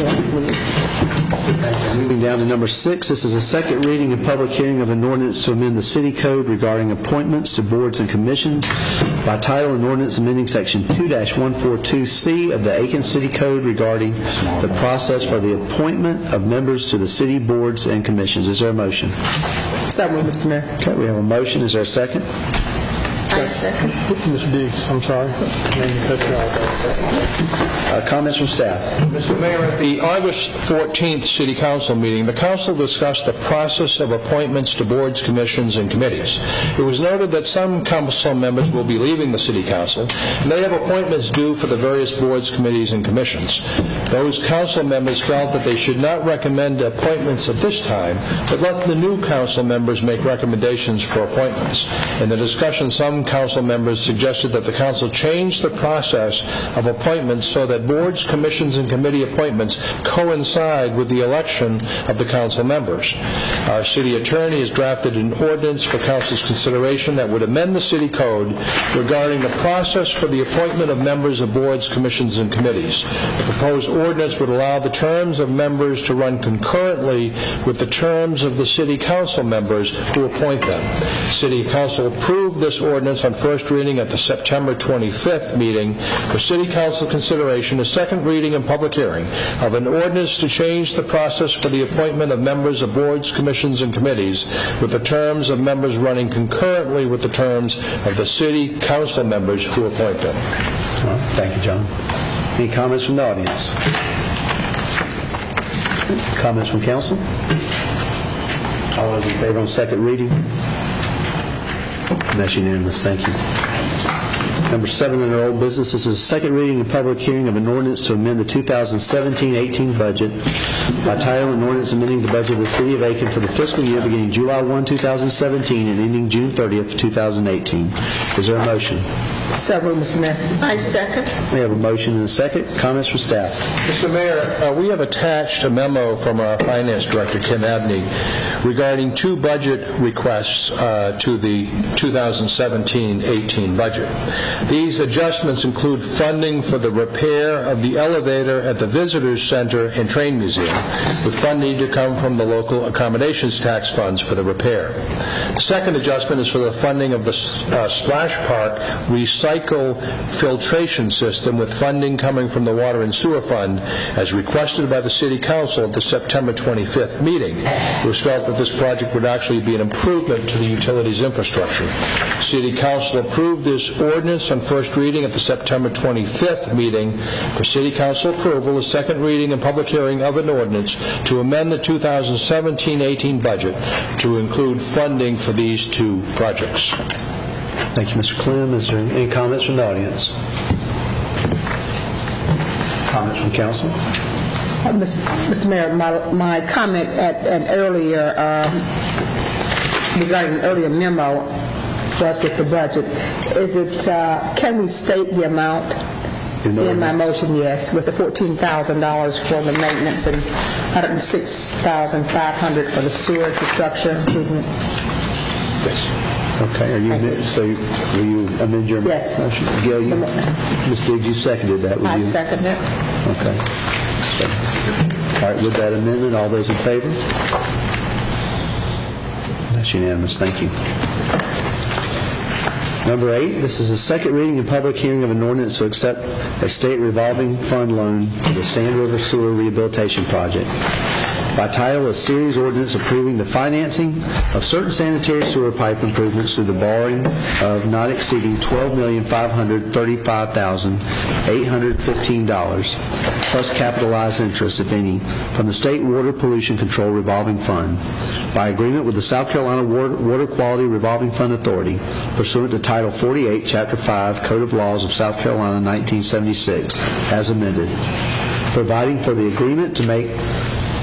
Moving down to number six, this is a second reading and public hearing of an ordinance to amend the city code regarding appointments to boards and commissions. By title, an ordinance amending section two dash one forty-two C of the Aiken City Code regarding the process for the appointment of members to the city boards and commissions. Is there a motion? Second, Mister Mayor. Okay, we have a motion. Is there a second? I second. Miz Diggs, I'm sorry. Uh, comments from staff? Mister Mayor, at the August fourteenth City Council meeting, the Council discussed the process of appointments to boards, commissions, and committees. It was noted that some Council members will be leaving the City Council, and they have appointments due for the various boards, committees, and commissions. Those Council members felt that they should not recommend appointments at this time, but let the new Council members make recommendations for appointments. In the discussion, some Council members suggested that the Council change the process of appointments so that boards, commissions, and committee appointments coincide with the election of the Council members. Our City Attorney has drafted an ordinance for Council's consideration that would amend the City Code regarding the process for the appointment of members of boards, commissions, and committees. The proposed ordinance would allow the terms of members to run concurrently with the terms of the City Council members who appoint them. City Council approved this ordinance on first reading at the September twenty-fifth meeting for City Council consideration, a second reading and public hearing of an ordinance to change the process for the appointment of members of boards, commissions, and committees with the terms of members running concurrently with the terms of the City Council members who appoint them. All right, thank you, John. Any comments from the audience? Comments from council? All those in favor on second reading? That's unanimous. Thank you. Number seven under old business, this is a second reading and public hearing of an ordinance to amend the two thousand seventeen eighteen budget. By title, an ordinance amending the budget of the City of Aiken for the fiscal year beginning July first, two thousand seventeen and ending June thirtieth, two thousand eighteen. Is there a motion? So moved, Mister Mayor. I second. We have a motion and a second. Comments from staff? Mister Mayor, uh, we have attached a memo from our Finance Director, Kim Abney, regarding two budget requests uh, to the two thousand seventeen eighteen budget. These adjustments include funding for the repair of the elevator at the Visitors Center and Train Museum, with funding to come from the local accommodations tax funds for the repair. The second adjustment is for the funding of the uh, Splash Park recycle filtration system, with funding coming from the Water and Sewer Fund, as requested by the City Council at the September twenty-fifth meeting. It was felt that this project would actually be an improvement to the utilities infrastructure. City Council approved this ordinance on first reading at the September twenty-fifth meeting. For City Council approval, a second reading and public hearing of an ordinance to amend the two thousand seventeen eighteen budget to include funding for these two projects. Thank you, Mister Clem. Is there any comments from the audience? Comments from council? Uh, Mister Mayor, my, my comment at an earlier, um, regarding an earlier memo was with the budget. Is it, uh, can we state the amount in, in my motion? Yes, with the fourteen thousand dollars for the maintenance and one hundred six thousand five hundred dollars for the sewer infrastructure improvement. Yes. Okay, are you, so will you amend your yes. motion? Gail, you, Miz Diggs, you seconded that. Would I you? second it. Okay. So, all right, with that amendment, all those in favor? That's unanimous. Thank you. Number eight, this is a second reading and public hearing of an ordinance to accept a state revolving fund loan for the Sand River Sewer Rehabilitation Project. By title, a series ordinance approving the financing of certain sanitary sewer pipe improvements through the borrowing of not exceeding twelve million five hundred thirty-five thousand eight hundred fifteen dollars plus capitalized interest, if any, from the State Water Pollution Control Revolving Fund by agreement with the South Carolina Water Quality Revolving Fund Authority pursuant to Title forty-eight, Chapter five, Code of Laws of South Carolina, nineteen seventy-six, as amended, providing for the agreement to make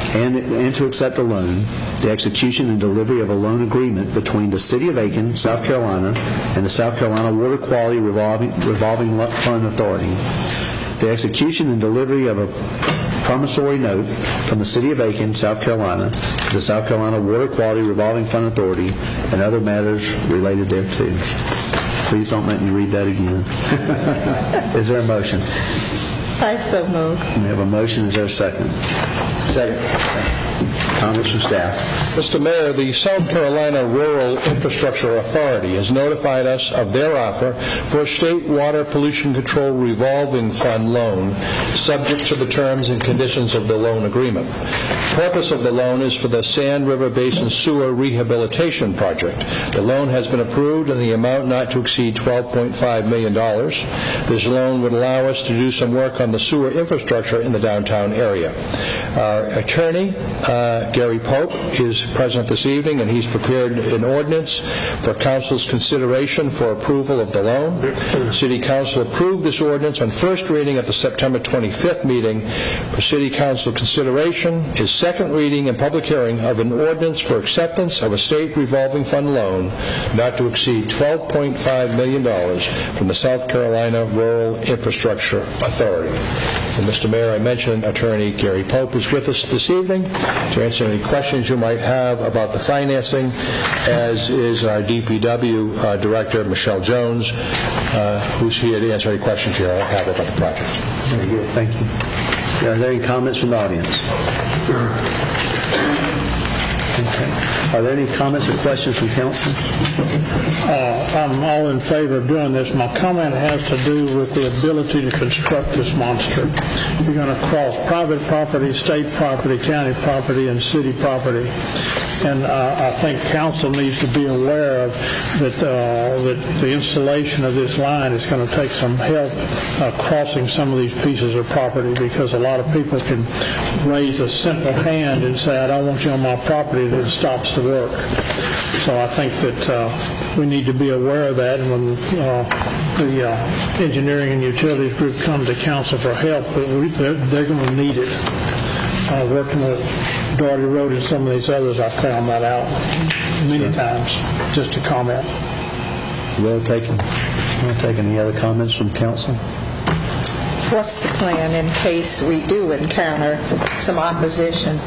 and, and to accept a loan, the execution and delivery of a loan agreement between the City of Aiken, South Carolina, and the South Carolina Water Quality Revolving, Revolving Fund Authority. The execution and delivery of a promissory note from the City of Aiken, South Carolina, to the South Carolina Water Quality Revolving Fund Authority, and other matters related thereto. Please don't make me read that again. Is there a motion? I so move. We have a motion. Is there a second? Second. Comments from staff? Mister Mayor, the South Carolina Rural Infrastructure Authority has notified us of their offer for a state water pollution control revolving fund loan, subject to the terms and conditions of the loan agreement. The purpose of the loan is for the Sand River Basin Sewer Rehabilitation Project. The loan has been approved in the amount not to exceed twelve point five million dollars. This loan would allow us to do some work on the sewer infrastructure in the downtown area. Our attorney, uh, Gary Pope, is present this evening, and he's prepared an ordinance for council's consideration for approval of the loan. The City Council approved this ordinance on first reading at the September twenty-fifth meeting. For City Council consideration is second reading and public hearing of an ordinance for acceptance of a state revolving fund loan not to exceed twelve point five million dollars from the South Carolina Rural Infrastructure Authority. And Mister Mayor, I mentioned Attorney Gary Pope is with us this evening to answer any questions you might have about the financing, as is our D P W uh, Director, Michelle Jones, uh, who's here to answer any questions you have about the project. Very good. Thank you. Are there any comments from the audience? Okay. Are there any comments or questions from council? Uh, I'm all in favor of doing this. My comment has to do with the ability to construct this monster. You're going to cross private property, state property, county property, and city property. And uh, I think council needs to be aware of that, uh, that the installation of this line is going to take some help uh, crossing some of these pieces of property, because a lot of people can raise a simple hand and say, I don't want you on my property, that stops the work. So I think that uh, we need to be aware of that, and when uh, the uh, engineering and utilities group come to council for help, they're, they're going to need it. Uh, working with Doherty Road and some of these others, I found that out many times. Just a comment. Well taken. Well taken. Any other comments from council? What's the plan in case we do encounter some opposition?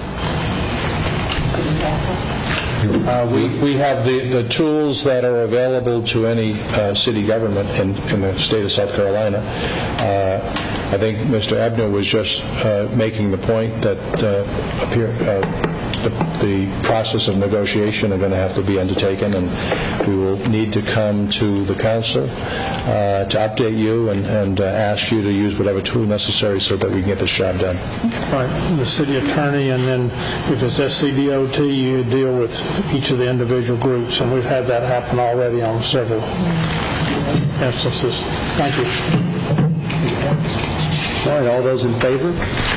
Uh, we, we have the, the tools that are available to any uh, city government in, in the state of South Carolina. Uh, I think Mister Ebner was just uh, making the point that uh, appear, uh, the, the process of negotiation are going to have to be undertaken, and we will need to come to the council uh, to update you and, and uh, ask you to use whatever tool necessary so that we can get this job done. Right, the city attorney, and then if it's S C D O T, you deal with each of the individual groups, and we've had that happen already on several instances. Thank you. All right, all those in favor?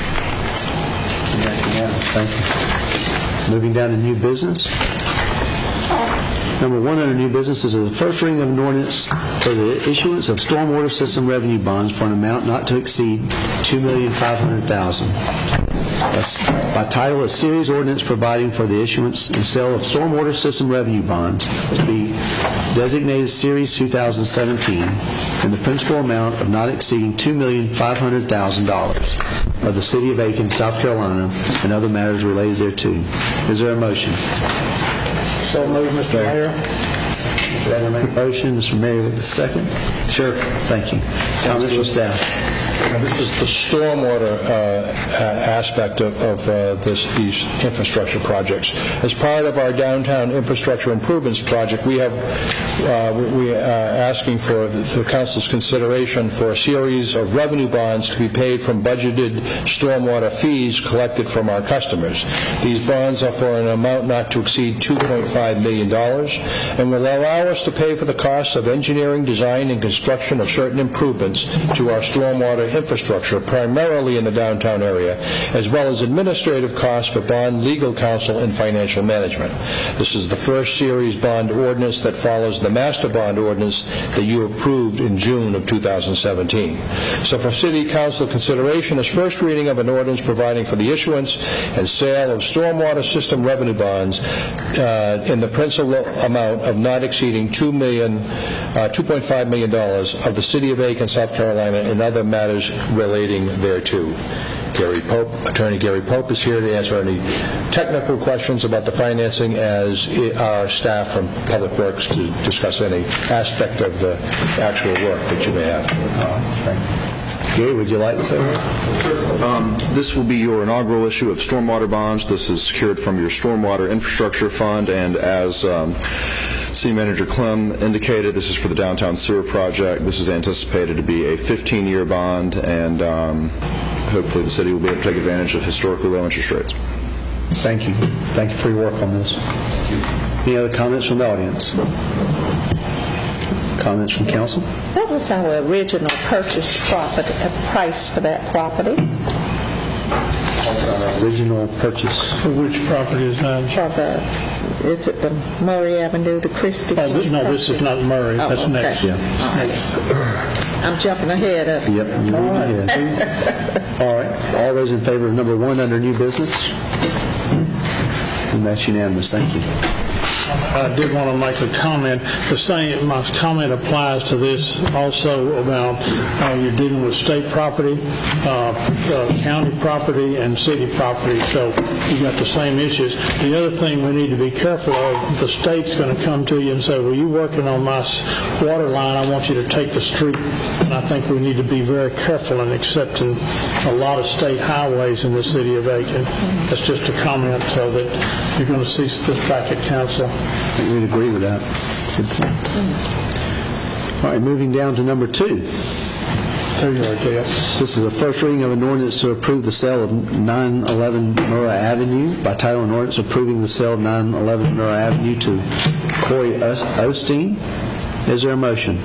Thank you. Moving down to new business. Number one under new business is the first reading of an ordinance for the issuance of stormwater system revenue bonds for an amount not to exceed two million five hundred thousand dollars. By title, a series ordinance providing for the issuance and sale of stormwater system revenue bonds to be designated Series two thousand seventeen in the principal amount of not exceeding two million five hundred thousand dollars of the City of Aiken, South Carolina, and other matters related thereto. Is there a motion? So moved, Mister Mayor. Better make a motion. Mister Mayor, with the second. Sure. Thank you. Comments from staff? Now, this is the stormwater uh, aspect of, of uh, this, these infrastructure projects. As part of our downtown infrastructure improvements project, we have uh, we are asking for the, the council's consideration for a series of revenue bonds to be paid from budgeted stormwater fees collected from our customers. These bonds are for an amount not to exceed two point five million dollars and will allow us to pay for the costs of engineering, design, and construction of certain improvements to our stormwater infrastructure, primarily in the downtown area, as well as administrative costs for bond, legal counsel, and financial management. This is the first series bond ordinance that follows the master bond ordinance that you approved in June of two thousand seventeen. So for City Council consideration is first reading of an ordinance providing for the issuance and sale of stormwater system revenue bonds uh, in the principal amount of not exceeding two million dollars, uh, two point five million dollars of the City of Aiken, South Carolina, and other matters relating thereto. Gary Pope, Attorney Gary Pope is here to answer any technical questions about the financing, as our staff from Public Works to discuss any aspect of the actual work that you may have. Uh, Gary, would you like to say that? Um, this will be your inaugural issue of stormwater bonds. This is secured from your Stormwater Infrastructure Fund, and as um, City Manager Clem indicated, this is for the downtown sewer project. This is anticipated to be a fifteen-year bond, and um, hopefully the city will be able to take advantage of historically low interest rates. Thank you. Thank you for your work on this. Any other comments from the audience? Comments from council? What was our original purchase property, uh, price for that property? Original purchase. For which property is that? For the, is it the Murray Avenue, the Christie? Oh, this, no, this is not Murray. Oh, That's okay. next. Yeah. Next. I'm jumping ahead of Yep, you're moving ahead. All right. All those in favor of number one under new business? And that's unanimous. Thank you. I did want to make a comment. The same, my comment applies to this also about how you're dealing with state property, uh, uh, county property, and city property. So you got the same issues. The other thing we need to be careful of, the state's going to come to you and say, well, you're working on my water line, I want you to take the street. And I think we need to be very careful in accepting a lot of state highways in the city of Aiken. That's just a comment uh, that you're going to see this back at council. I think we'd agree with that. Good point. All right, moving down to number two. This is a first reading of an ordinance to approve the sale of nine eleven Murrah Avenue. By title, an ordinance approving the sale of nine eleven Murrah Avenue to Corey Osteen. Is there a motion?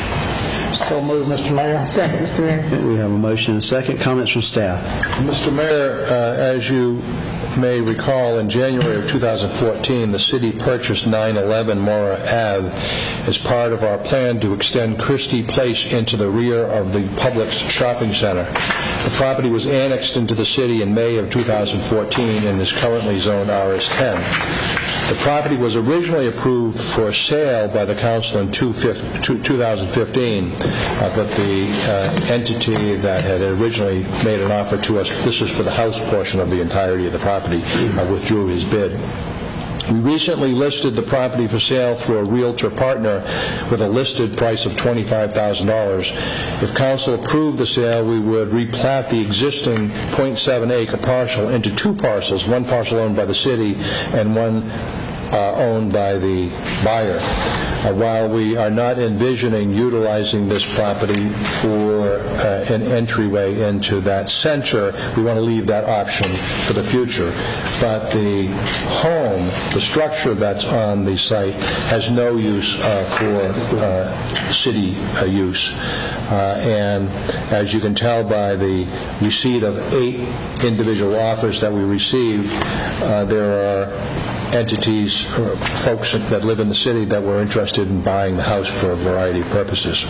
So moved, Mister Mayor. Second, Mister Mayor. Okay, we have a motion and a second. Comments from staff? Mister Mayor, uh, as you may recall, in January of two thousand fourteen, the city purchased nine eleven Mora Ave as part of our plan to extend Christie Place into the rear of the Publix shopping center. The property was annexed into the city in May of two thousand fourteen and is currently zoned R S ten. The property was originally approved for sale by the council in two thousand fifteen, uh, but the uh, entity that had originally made an offer to us, this is for the house portion of the entirety of the property, uh, withdrew his bid. We recently listed the property for sale through a realtor partner with a listed price of twenty-five thousand dollars. If council approved the sale, we would replat the existing zero point seven acre parcel into two parcels, one parcel owned by the city and one uh, owned by the buyer. Uh, while we are not envisioning utilizing this property for uh, an entryway into that center, we want to leave that option for the future. But the home, the structure that's on the site, has no use uh, for uh, city uh, use. Uh, and as you can tell by the receipt of eight individual offers that we received, uh, there are entities, or folks that live in the city that were interested in buying the house for a variety of purposes.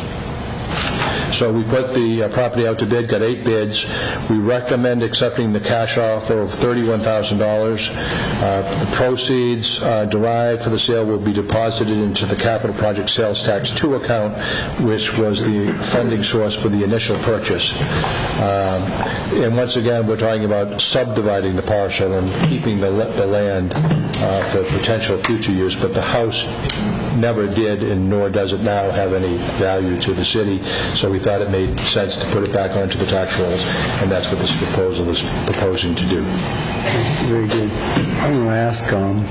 So we put the uh, property out to bid, got eight bids. We recommend accepting the cash offer of thirty-one thousand dollars. Uh, the proceeds uh, derived for the sale will be deposited into the Capital Project Sales Tax two account, which was the funding source for the initial purchase. Um, and once again, we're talking about subdividing the parcel and keeping the, the land uh, for potential future use, but the house never did, and nor does it now have any value to the city. So we thought it made sense to put it back onto the tax rolls, and that's what this proposal is proposing to do. Very good. I'm going to ask um,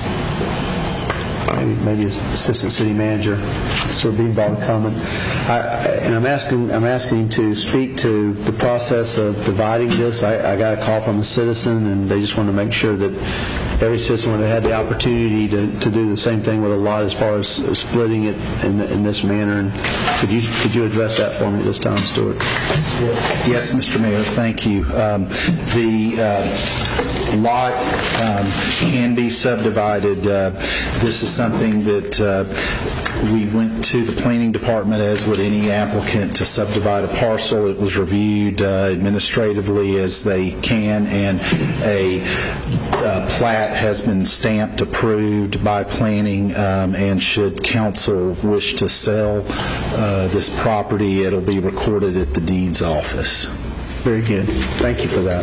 maybe, maybe Assistant City Manager Sir Beanball to comment. I, I, and I'm asking I'm asking to speak to the process of dividing this. I, I got a call from a citizen, and they just want to make sure that every citizen would have had the opportunity to, to do the same thing with a lot as far as splitting it in, in this manner. And could you could you address that for me this time, Stuart? Yes, yes Mister Mayor, thank you. Um, the uh, lot um, can be subdivided. Uh, this is something that uh, we went to the planning department, as would any applicant, to subdivide a parcel. It was reviewed uh, administratively as they can, and a uh, plat has been stamped approved by planning, um, and should council wish to sell uh, this property, it'll be recorded at the deeds office. Very good. Thank you for that.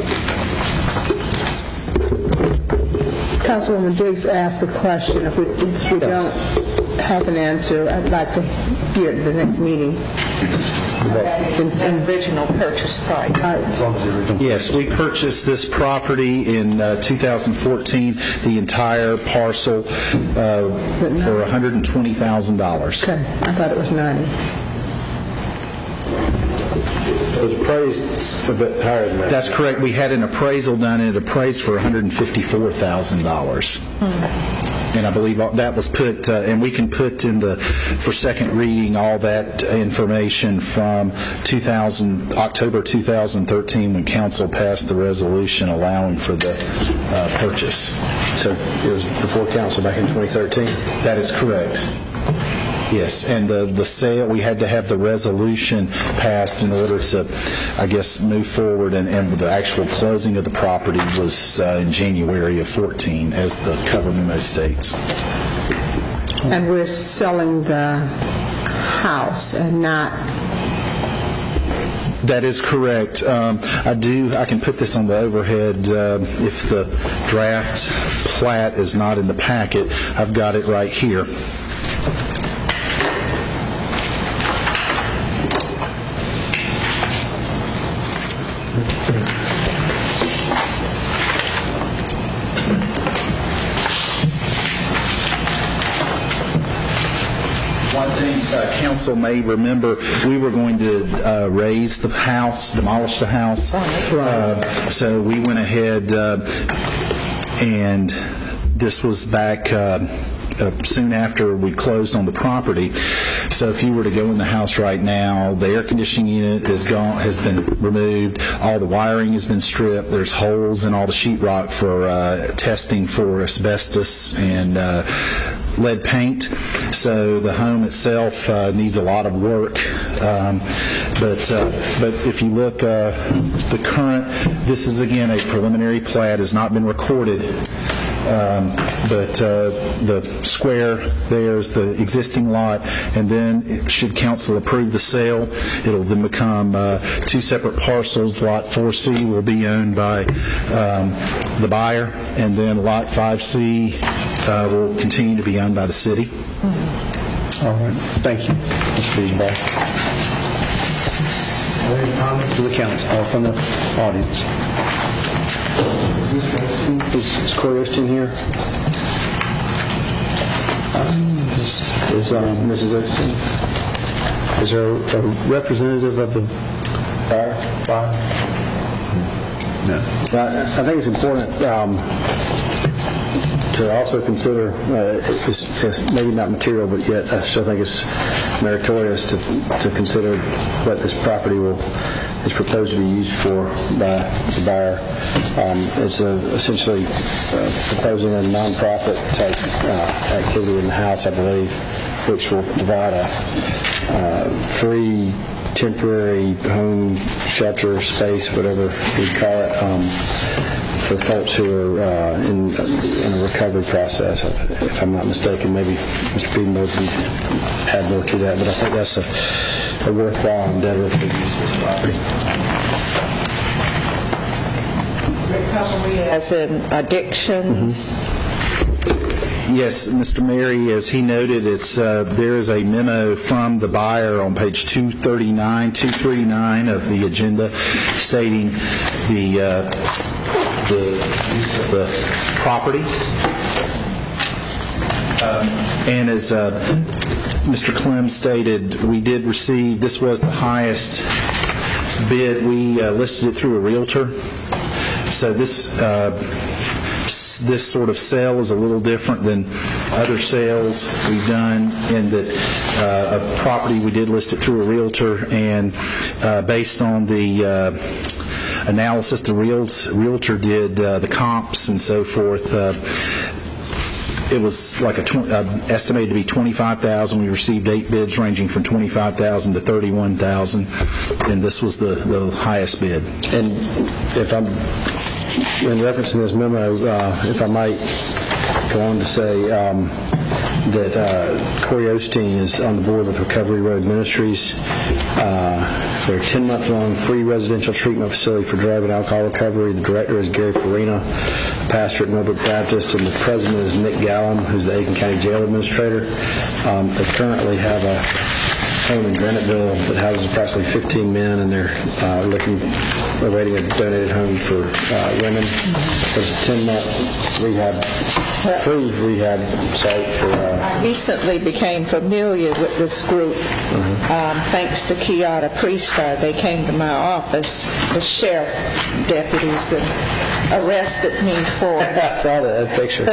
Councilwoman Diggs asked a question. If we, if we don't have an answer, I'd like to hear it at the next meeting. The original purchase price. Yes, we purchased this property in uh, two thousand fourteen, the entire parcel, uh, for one hundred twenty thousand dollars. Okay, I thought it was ninety. It was appraised a bit higher than that. That's correct. We had an appraisal done, and it appraised for one hundred fifty-four thousand dollars. And I believe that was put, uh, and we can put in the, for second reading, all that information from two thousand, October two thousand thirteen, when council passed the resolution allowing for the uh, purchase. So it was before council back in twenty thirteen? That is correct. Yes, and the, the sale, we had to have the resolution passed in order to, I guess, move forward, and, and the actual closing of the property was uh, in January of fourteen, as the cover memo states. And we're selling the house and not... That is correct. Um, I do, I can put this on the overhead uh, if the draft plat is not in the packet. I've got it right here. One thing uh, council may remember, we were going to uh, raise the house, demolish the house. Uh, so we went ahead uh, and this was back uh, uh, soon after we closed on the property. So if you were to go in the house right now, the air conditioning unit is gone, has been removed. All the wiring has been stripped. There's holes in all the sheetrock for uh, testing for asbestos and uh, lead paint. So the home itself uh, needs a lot of work. Um, but uh, but if you look, uh, the current, this is again a preliminary plat, has not been recorded. Um, but uh, the square there is the existing lot, and then should council approve the sale, it'll then become uh, two separate parcels. Lot four C will be owned by um, the buyer, and then Lot five C uh, will continue to be owned by the city. All right. Thank you, Mister Biesenbach. Any comments to the council or from the audience? Is Corey Osteen here? Um, is is um, Missus Osteen? Is there a representative of the Fire? Fire? No. I, I think it's important um, to also consider, uh, it's, it's maybe not material, but yet I still think it's meritorious to to consider what this property will is proposed to be used for by the buyer. Um, it's a, essentially uh, proposing a non-profit type uh, activity in the house, I believe, which will provide a uh, free temporary home shelter space, whatever we call it, um, for folks who are uh, in, in a recovery process. If I'm not mistaken, maybe Mister Beamer can add more to that, but I think that's a, a worthwhile endeavor for the use of this property. Recovery as in addictions. Mm-hmm. Yes, Mister Mary, as he noted, it's uh, there is a memo from the buyer on page two thirty-nine, two thirty-nine of the agenda stating the uh, the use of the property. Um, and as uh, Mister Clem stated, we did receive, this was the highest bid. We uh, listed it through a realtor. So this uh, this sort of sale is a little different than other sales we've done in that uh, a property we did list it through a realtor, and uh, based on the uh, analysis the reals, realtor did, uh, the comps and so forth, uh, it was like a tw- uh, estimated to be twenty-five thousand. We received eight bids ranging from twenty-five thousand to thirty-one thousand, and this was the, the highest bid. And if I'm in referencing this memo, uh, if I might go on to say um, that uh, Corey Osteen is on the board with Recovery Road Ministries. Uh, they're a ten-month-long free residential treatment facility for drug and alcohol recovery. The director is Gary Farina, pastor at Millbrook Baptist, and the president is Nick Gallum, who's the Aiken County Jail Administrator. Um, they currently have a home in Graniteville that houses approximately fifteen men, and they're uh, looking, awaiting a donated home for uh, women. There's a ten-month rehab, approved rehab site for... Uh, I recently became familiar with this group, uh-huh. um, thanks to Kiara Priestar. They came to my office, the sheriff deputies, and arrested me for... I saw that picture.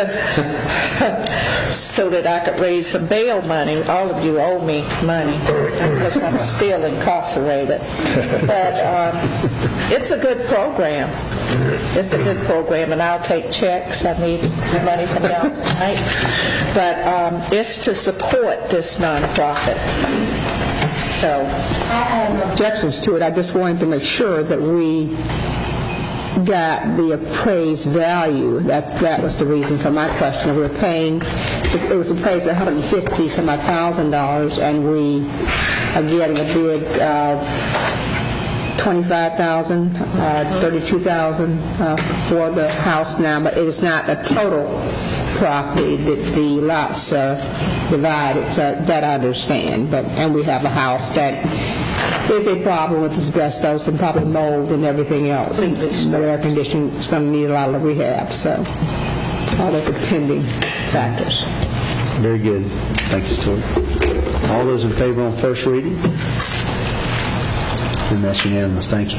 so that I could raise some bail money. All of you owe me money because I'm still incarcerated. But um, it's a good program. It's a good program, and I'll take checks. I need money from y'all tonight. But um, it's to support this nonprofit. So I have no objections to it. I just wanted to make sure that we got the appraised value. That that was the reason for my question. We were paying, it was appraised at one hundred fifty some odd thousand dollars, and we are getting a bid of twenty-five thousand, uh, thirty-two thousand uh, for the house now, but it is not a total property. The, the lots are divided, so that I understand. But and we have a house that is a problem with asbestos and probably mold and everything else. The air conditioning is going to need a lot of rehab. So all those are pending factors. Very good. Thank you, Stuart. All those in favor on first reading? And that's unanimous. Thank you.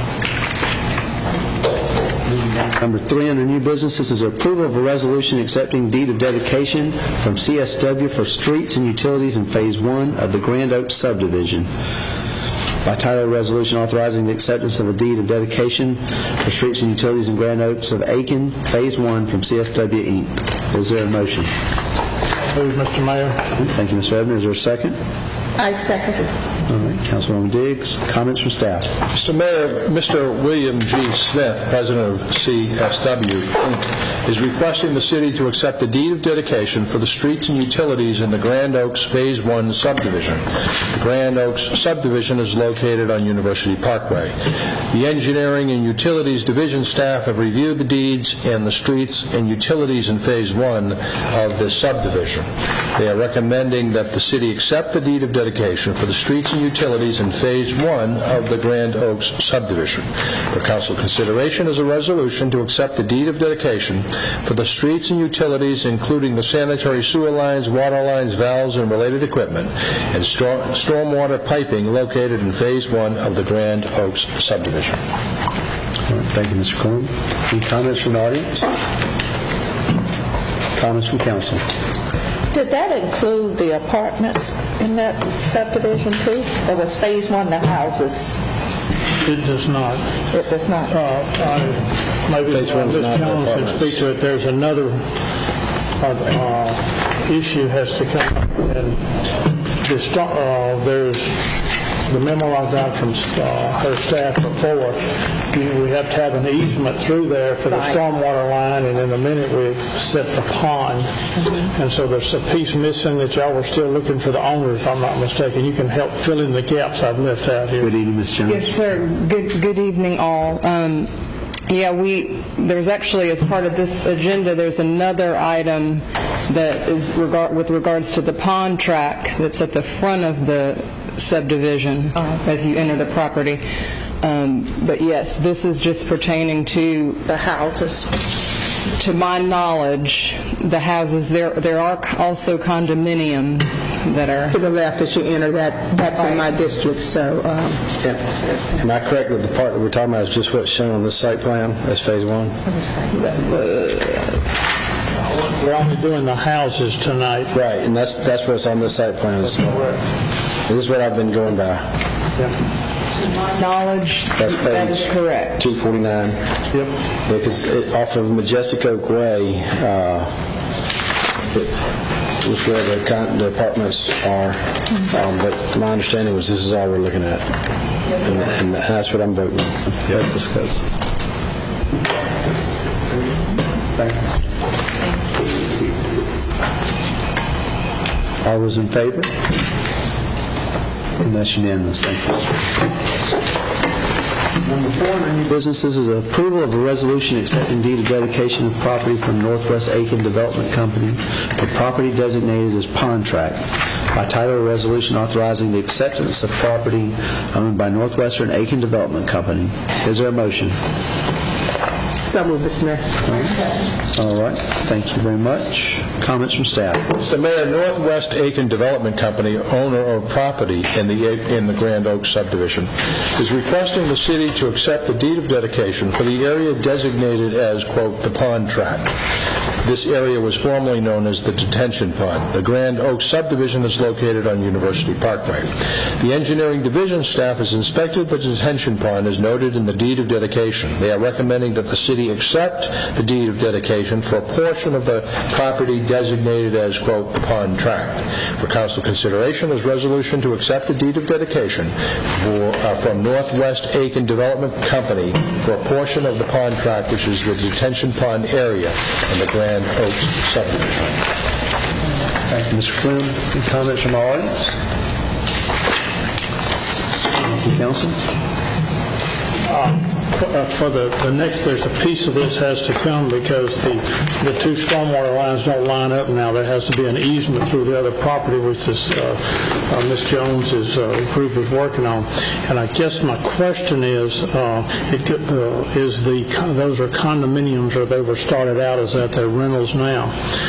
Number three under new business, this is approval of a resolution accepting deed of dedication from C S W for streets and utilities in Phase One of the Grand Oaks subdivision. By title, resolution authorizing the acceptance of a deed of dedication for streets and utilities in Grand Oaks of Aiken, Phase One from C S W Incorporated. Is there a motion? Move, Mister Mayor. Thank you, Mister Ebner. Is there a second? I second it. All right. Councilwoman Diggs, comments from staff. Mister Mayor, Mister William G. Smith, president of C S W Incorporated, is requesting the city to accept the deed of dedication for the streets and utilities in the Grand Oaks Phase One subdivision. The Grand Oaks subdivision is located on University Parkway. The engineering and utilities division staff have reviewed the deeds and the streets and utilities in Phase One of this subdivision. They are recommending that the city accept the deed of dedication for the streets and utilities in Phase One of the Grand Oaks subdivision. For council consideration is a resolution to accept the deed of dedication for the streets and utilities, including the sanitary sewer lines, water lines, valves, and related equipment, and storm, stormwater piping located in Phase One of the Grand Oaks subdivision. All right, thank you, Mister Cohen. Any comments from the audience? Comments from council? Did that include the apartments in that subdivision too? Or was Phase One the houses? It does not. It does not. Uh, I, maybe Phase one's Miz not Jones can apartments. speak to it. There's another uh, uh, issue has to come up. And this, uh, there's the memo I got from uh, her staff before. You, we have to have an easement through there for the Right. stormwater line, and in a minute we set the pond. Mm-hmm. And so there's a piece missing that y'all were still looking for the owner, if I'm not mistaken. You can help fill in the gaps I've left out here. Good evening, Miz Jones. Yes, sir. Good, good evening, all. Um, yeah, we there's actually, as part of this agenda, there's another item that is regard, with regards to the pond track that's at the front of the subdivision uh-huh. as you enter the property. Um, but yes, this is just pertaining to the houses. To my knowledge, the houses, there there are also condominiums that are... To the left as you enter that, that's in my district, so... Um, Am I correct that the part that we're talking about is just what's shown on this site plan as phase one? We're only doing the houses tonight. Right, and that's that's what's on this site plan. This is what I've been going by. Yeah. To my knowledge, That's that is correct. two forty-nine. Yep. Because it, off of Majestic Oak Way, uh, it was where the, con- the apartments are. Um, but my understanding was this is all we're looking at. And, and that's what I'm voting on. Yes, discuss. Thank you. All those in favor? And that's unanimous. Thank you. Number four on our new businesses is approval of a resolution accepting deed of dedication of property from Northwest Aiken Development Company for property designated as Pond Tract. By title, a resolution authorizing the acceptance of property owned by Northwestern Aiken Development Company. Is there a motion? So moved, Mister Mayor. All right. Thank you very much. Comments from staff? Mister Mayor, Northwest Aiken Development Company, owner of property in the in the Grand Oaks subdivision, is requesting the city to accept the deed of dedication for the area designated as, quote, the Pond Tract. This area was formerly known as the Detention Pond. The Grand Oaks subdivision is located on University Parkway. The engineering division staff has inspected the detention pond as noted in the deed of dedication. They are recommending that the city accept the deed of dedication for a portion of the property designated as, quote, the Pond Tract. For council consideration is resolution to accept the deed of dedication for, uh, from Northwest Aiken Development Company for a portion of the Pond Tract, which is the detention pond area in the Grand Oaks subdivision. Thank you, Mister Flynn. Any comments from our audience? Thank you, Council. Uh, for the, the next, there's a piece of this has to come because the, the two stormwater lines don't line up now. There has to be an easement through the other property, which this, uh, uh, Miz Jones' uh, group is working on. And I guess my question is, uh, it, uh, is the those are condominiums, or they were started out as that they're rentals now?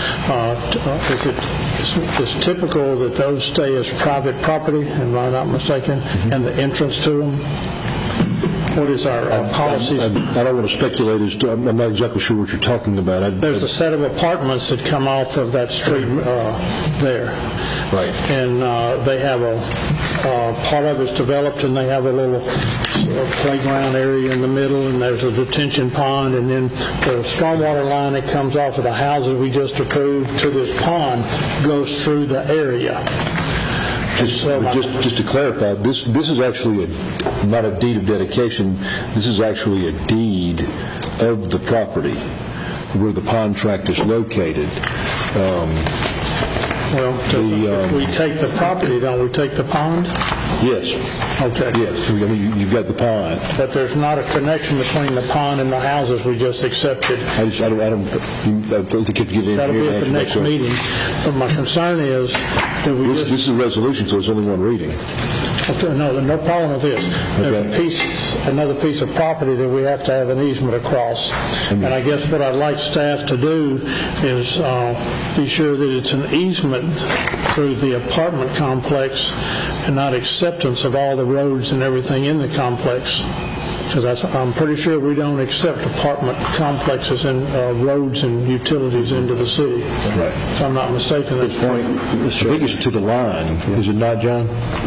Uh, is it It's typical that those stay as private property, am I not mistaken, mm-hmm. and the entrance to them? What is our, our policies? I, I, I don't want to speculate as to, I'm not exactly sure what you're talking about. I, There's a set of apartments that come off of that street uh, there. Right. And uh, they have a, uh, part of it's developed, and they have a little uh, playground area in the middle, and there's a detention pond, and then the stormwater line that comes off of the houses we just approved to this pond goes through the area. Just, just, just to clarify, this this is actually a, not a deed of dedication. This is actually a deed of the property where the pond tract is located. Um, well, the, um, if we take the property, don't we take the pond? Yes. Okay. Yes. I mean, you've got the pond. But there's not a connection between the pond and the houses we just accepted. I, just, I don't. I don't. I don't think you have to get in That'll here be at the next meeting. But my concern is that we this, just... This is a resolution, so it's only one reading. Okay, no, no problem with this. There's Okay. a piece, another piece of property that we have to have an easement across. And I guess what I'd like staff to do is uh, be sure that it's an easement through the apartment complex and not acceptance of all the roads and everything in the complex. Because I'm pretty sure we don't accept apartment complexes and uh, roads and utilities into the city. Right. If I'm not mistaken. Good point. I think it's to the line. Is it not, John?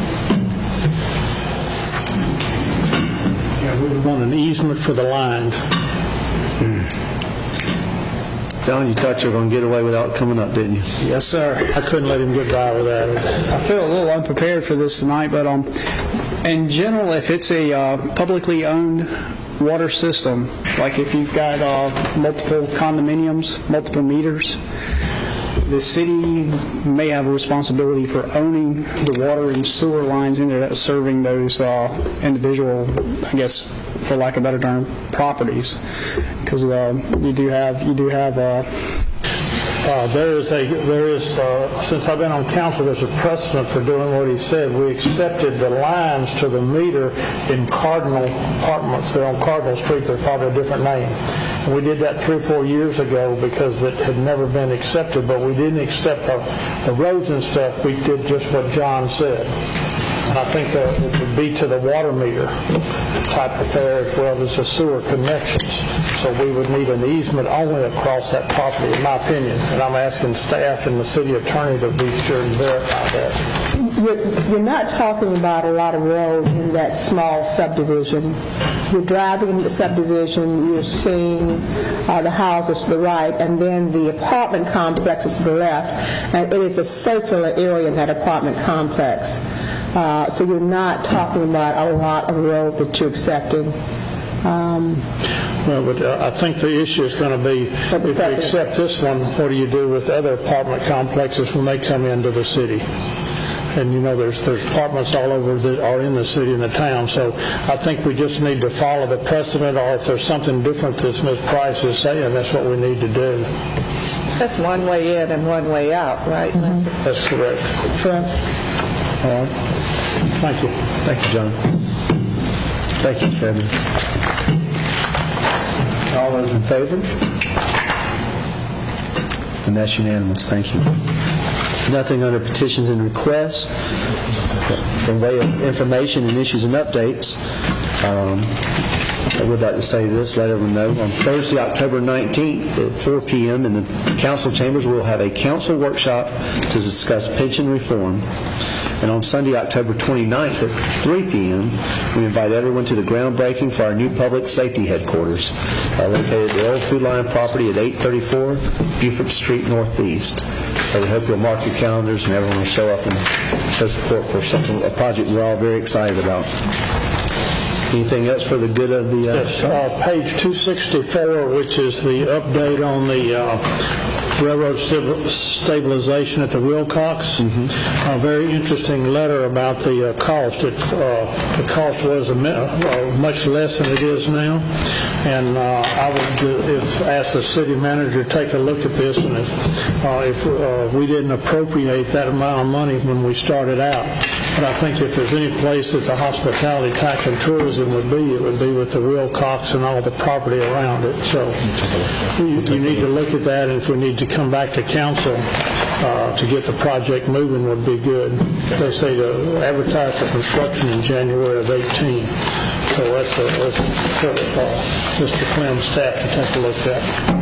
Yeah, we want an easement for the line. John, you thought you were going to get away without coming up, didn't you? Yes, sir. I couldn't let him get by with that. I feel a little unprepared for this tonight, but um, in general, if it's a uh, publicly owned water system, like if you've got uh, multiple condominiums, multiple meters, the city may have a responsibility for owning the water and sewer lines in there that's serving those uh, individual, I guess, for lack of a better term, properties, because uh, you do have you do have uh, Uh, there is a, there is, uh, since I've been on council, there's a precedent for doing what he said. We accepted the lines to the meter in Cardinal Apartments. They're on Cardinal Street. They're probably a different name. And we did that three or four years ago because it had never been accepted, but we didn't accept the, the roads and stuff. We did just what John said. And I think that it would be to the water meter type affair as well as the sewer connections. So we would need an easement only across that property, in my opinion. And I'm asking staff and the city attorney to be sure and verify that. You're, you're not talking about a lot of road in that small subdivision. You're driving into the subdivision, you're seeing uh, the houses to the right, and then the apartment complexes to the left. And it is a circular area in that apartment complex. Uh, so you're not talking about a lot of road that you're accepting. Um, well, but uh, I think the issue is going to be, if you accept this one, what do you do with other apartment complexes when they come into the city? And, you know, there's there's apartments all over that are in the city and the town. So I think we just need to follow the precedent, or if there's something different that Miz Price is saying, that's what we need to do. That's one way in and one way out, right? Mm-hmm. That's correct. Correct. All right. Thank you. Thank you, John. Thank you, Chairman. All those in favor? And that's unanimous. Thank you. Nothing under petitions and requests. In way of information and issues and updates, um, I would like to say this, let everyone know. On Thursday, October nineteenth at four p.m. in the council chambers, we'll have a council workshop to discuss pension reform. And on Sunday, October twenty-ninth at three p.m., we invite everyone to the groundbreaking for our new public safety headquarters, uh, located at the old Food Line property at eight thirty-four Buford Street Northeast. So we hope you'll mark your calendars and everyone will show up and show support for something, a project we're all very excited about. Anything else for the good of the... Uh, yes, uh, page two sixty-four, which is the update on the uh, railroad stabilization at the Wilcox. Mm-hmm. A very interesting letter about the uh, cost. It, uh, the cost was a, uh, much less than it is now. And uh, I would uh, if, ask the city manager to take a look at this. And if, uh, if uh, we didn't appropriate that amount of money when we started out. But I think if there's any place that the hospitality tax and tourism would be, it would be with the Wilcox and all the property around it. So you, you need to look at that, and if we need to come back to council uh, to get the project moving would be good. They say to advertise for construction in January of eighteen. So that's a, that's a uh, Mister Clem's staff to take a look at.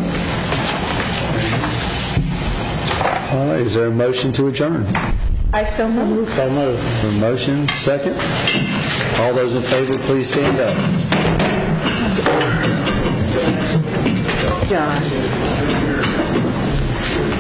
All right, is there a motion to adjourn? I so move. So move. A motion, second. All those in favor, please stand up. John.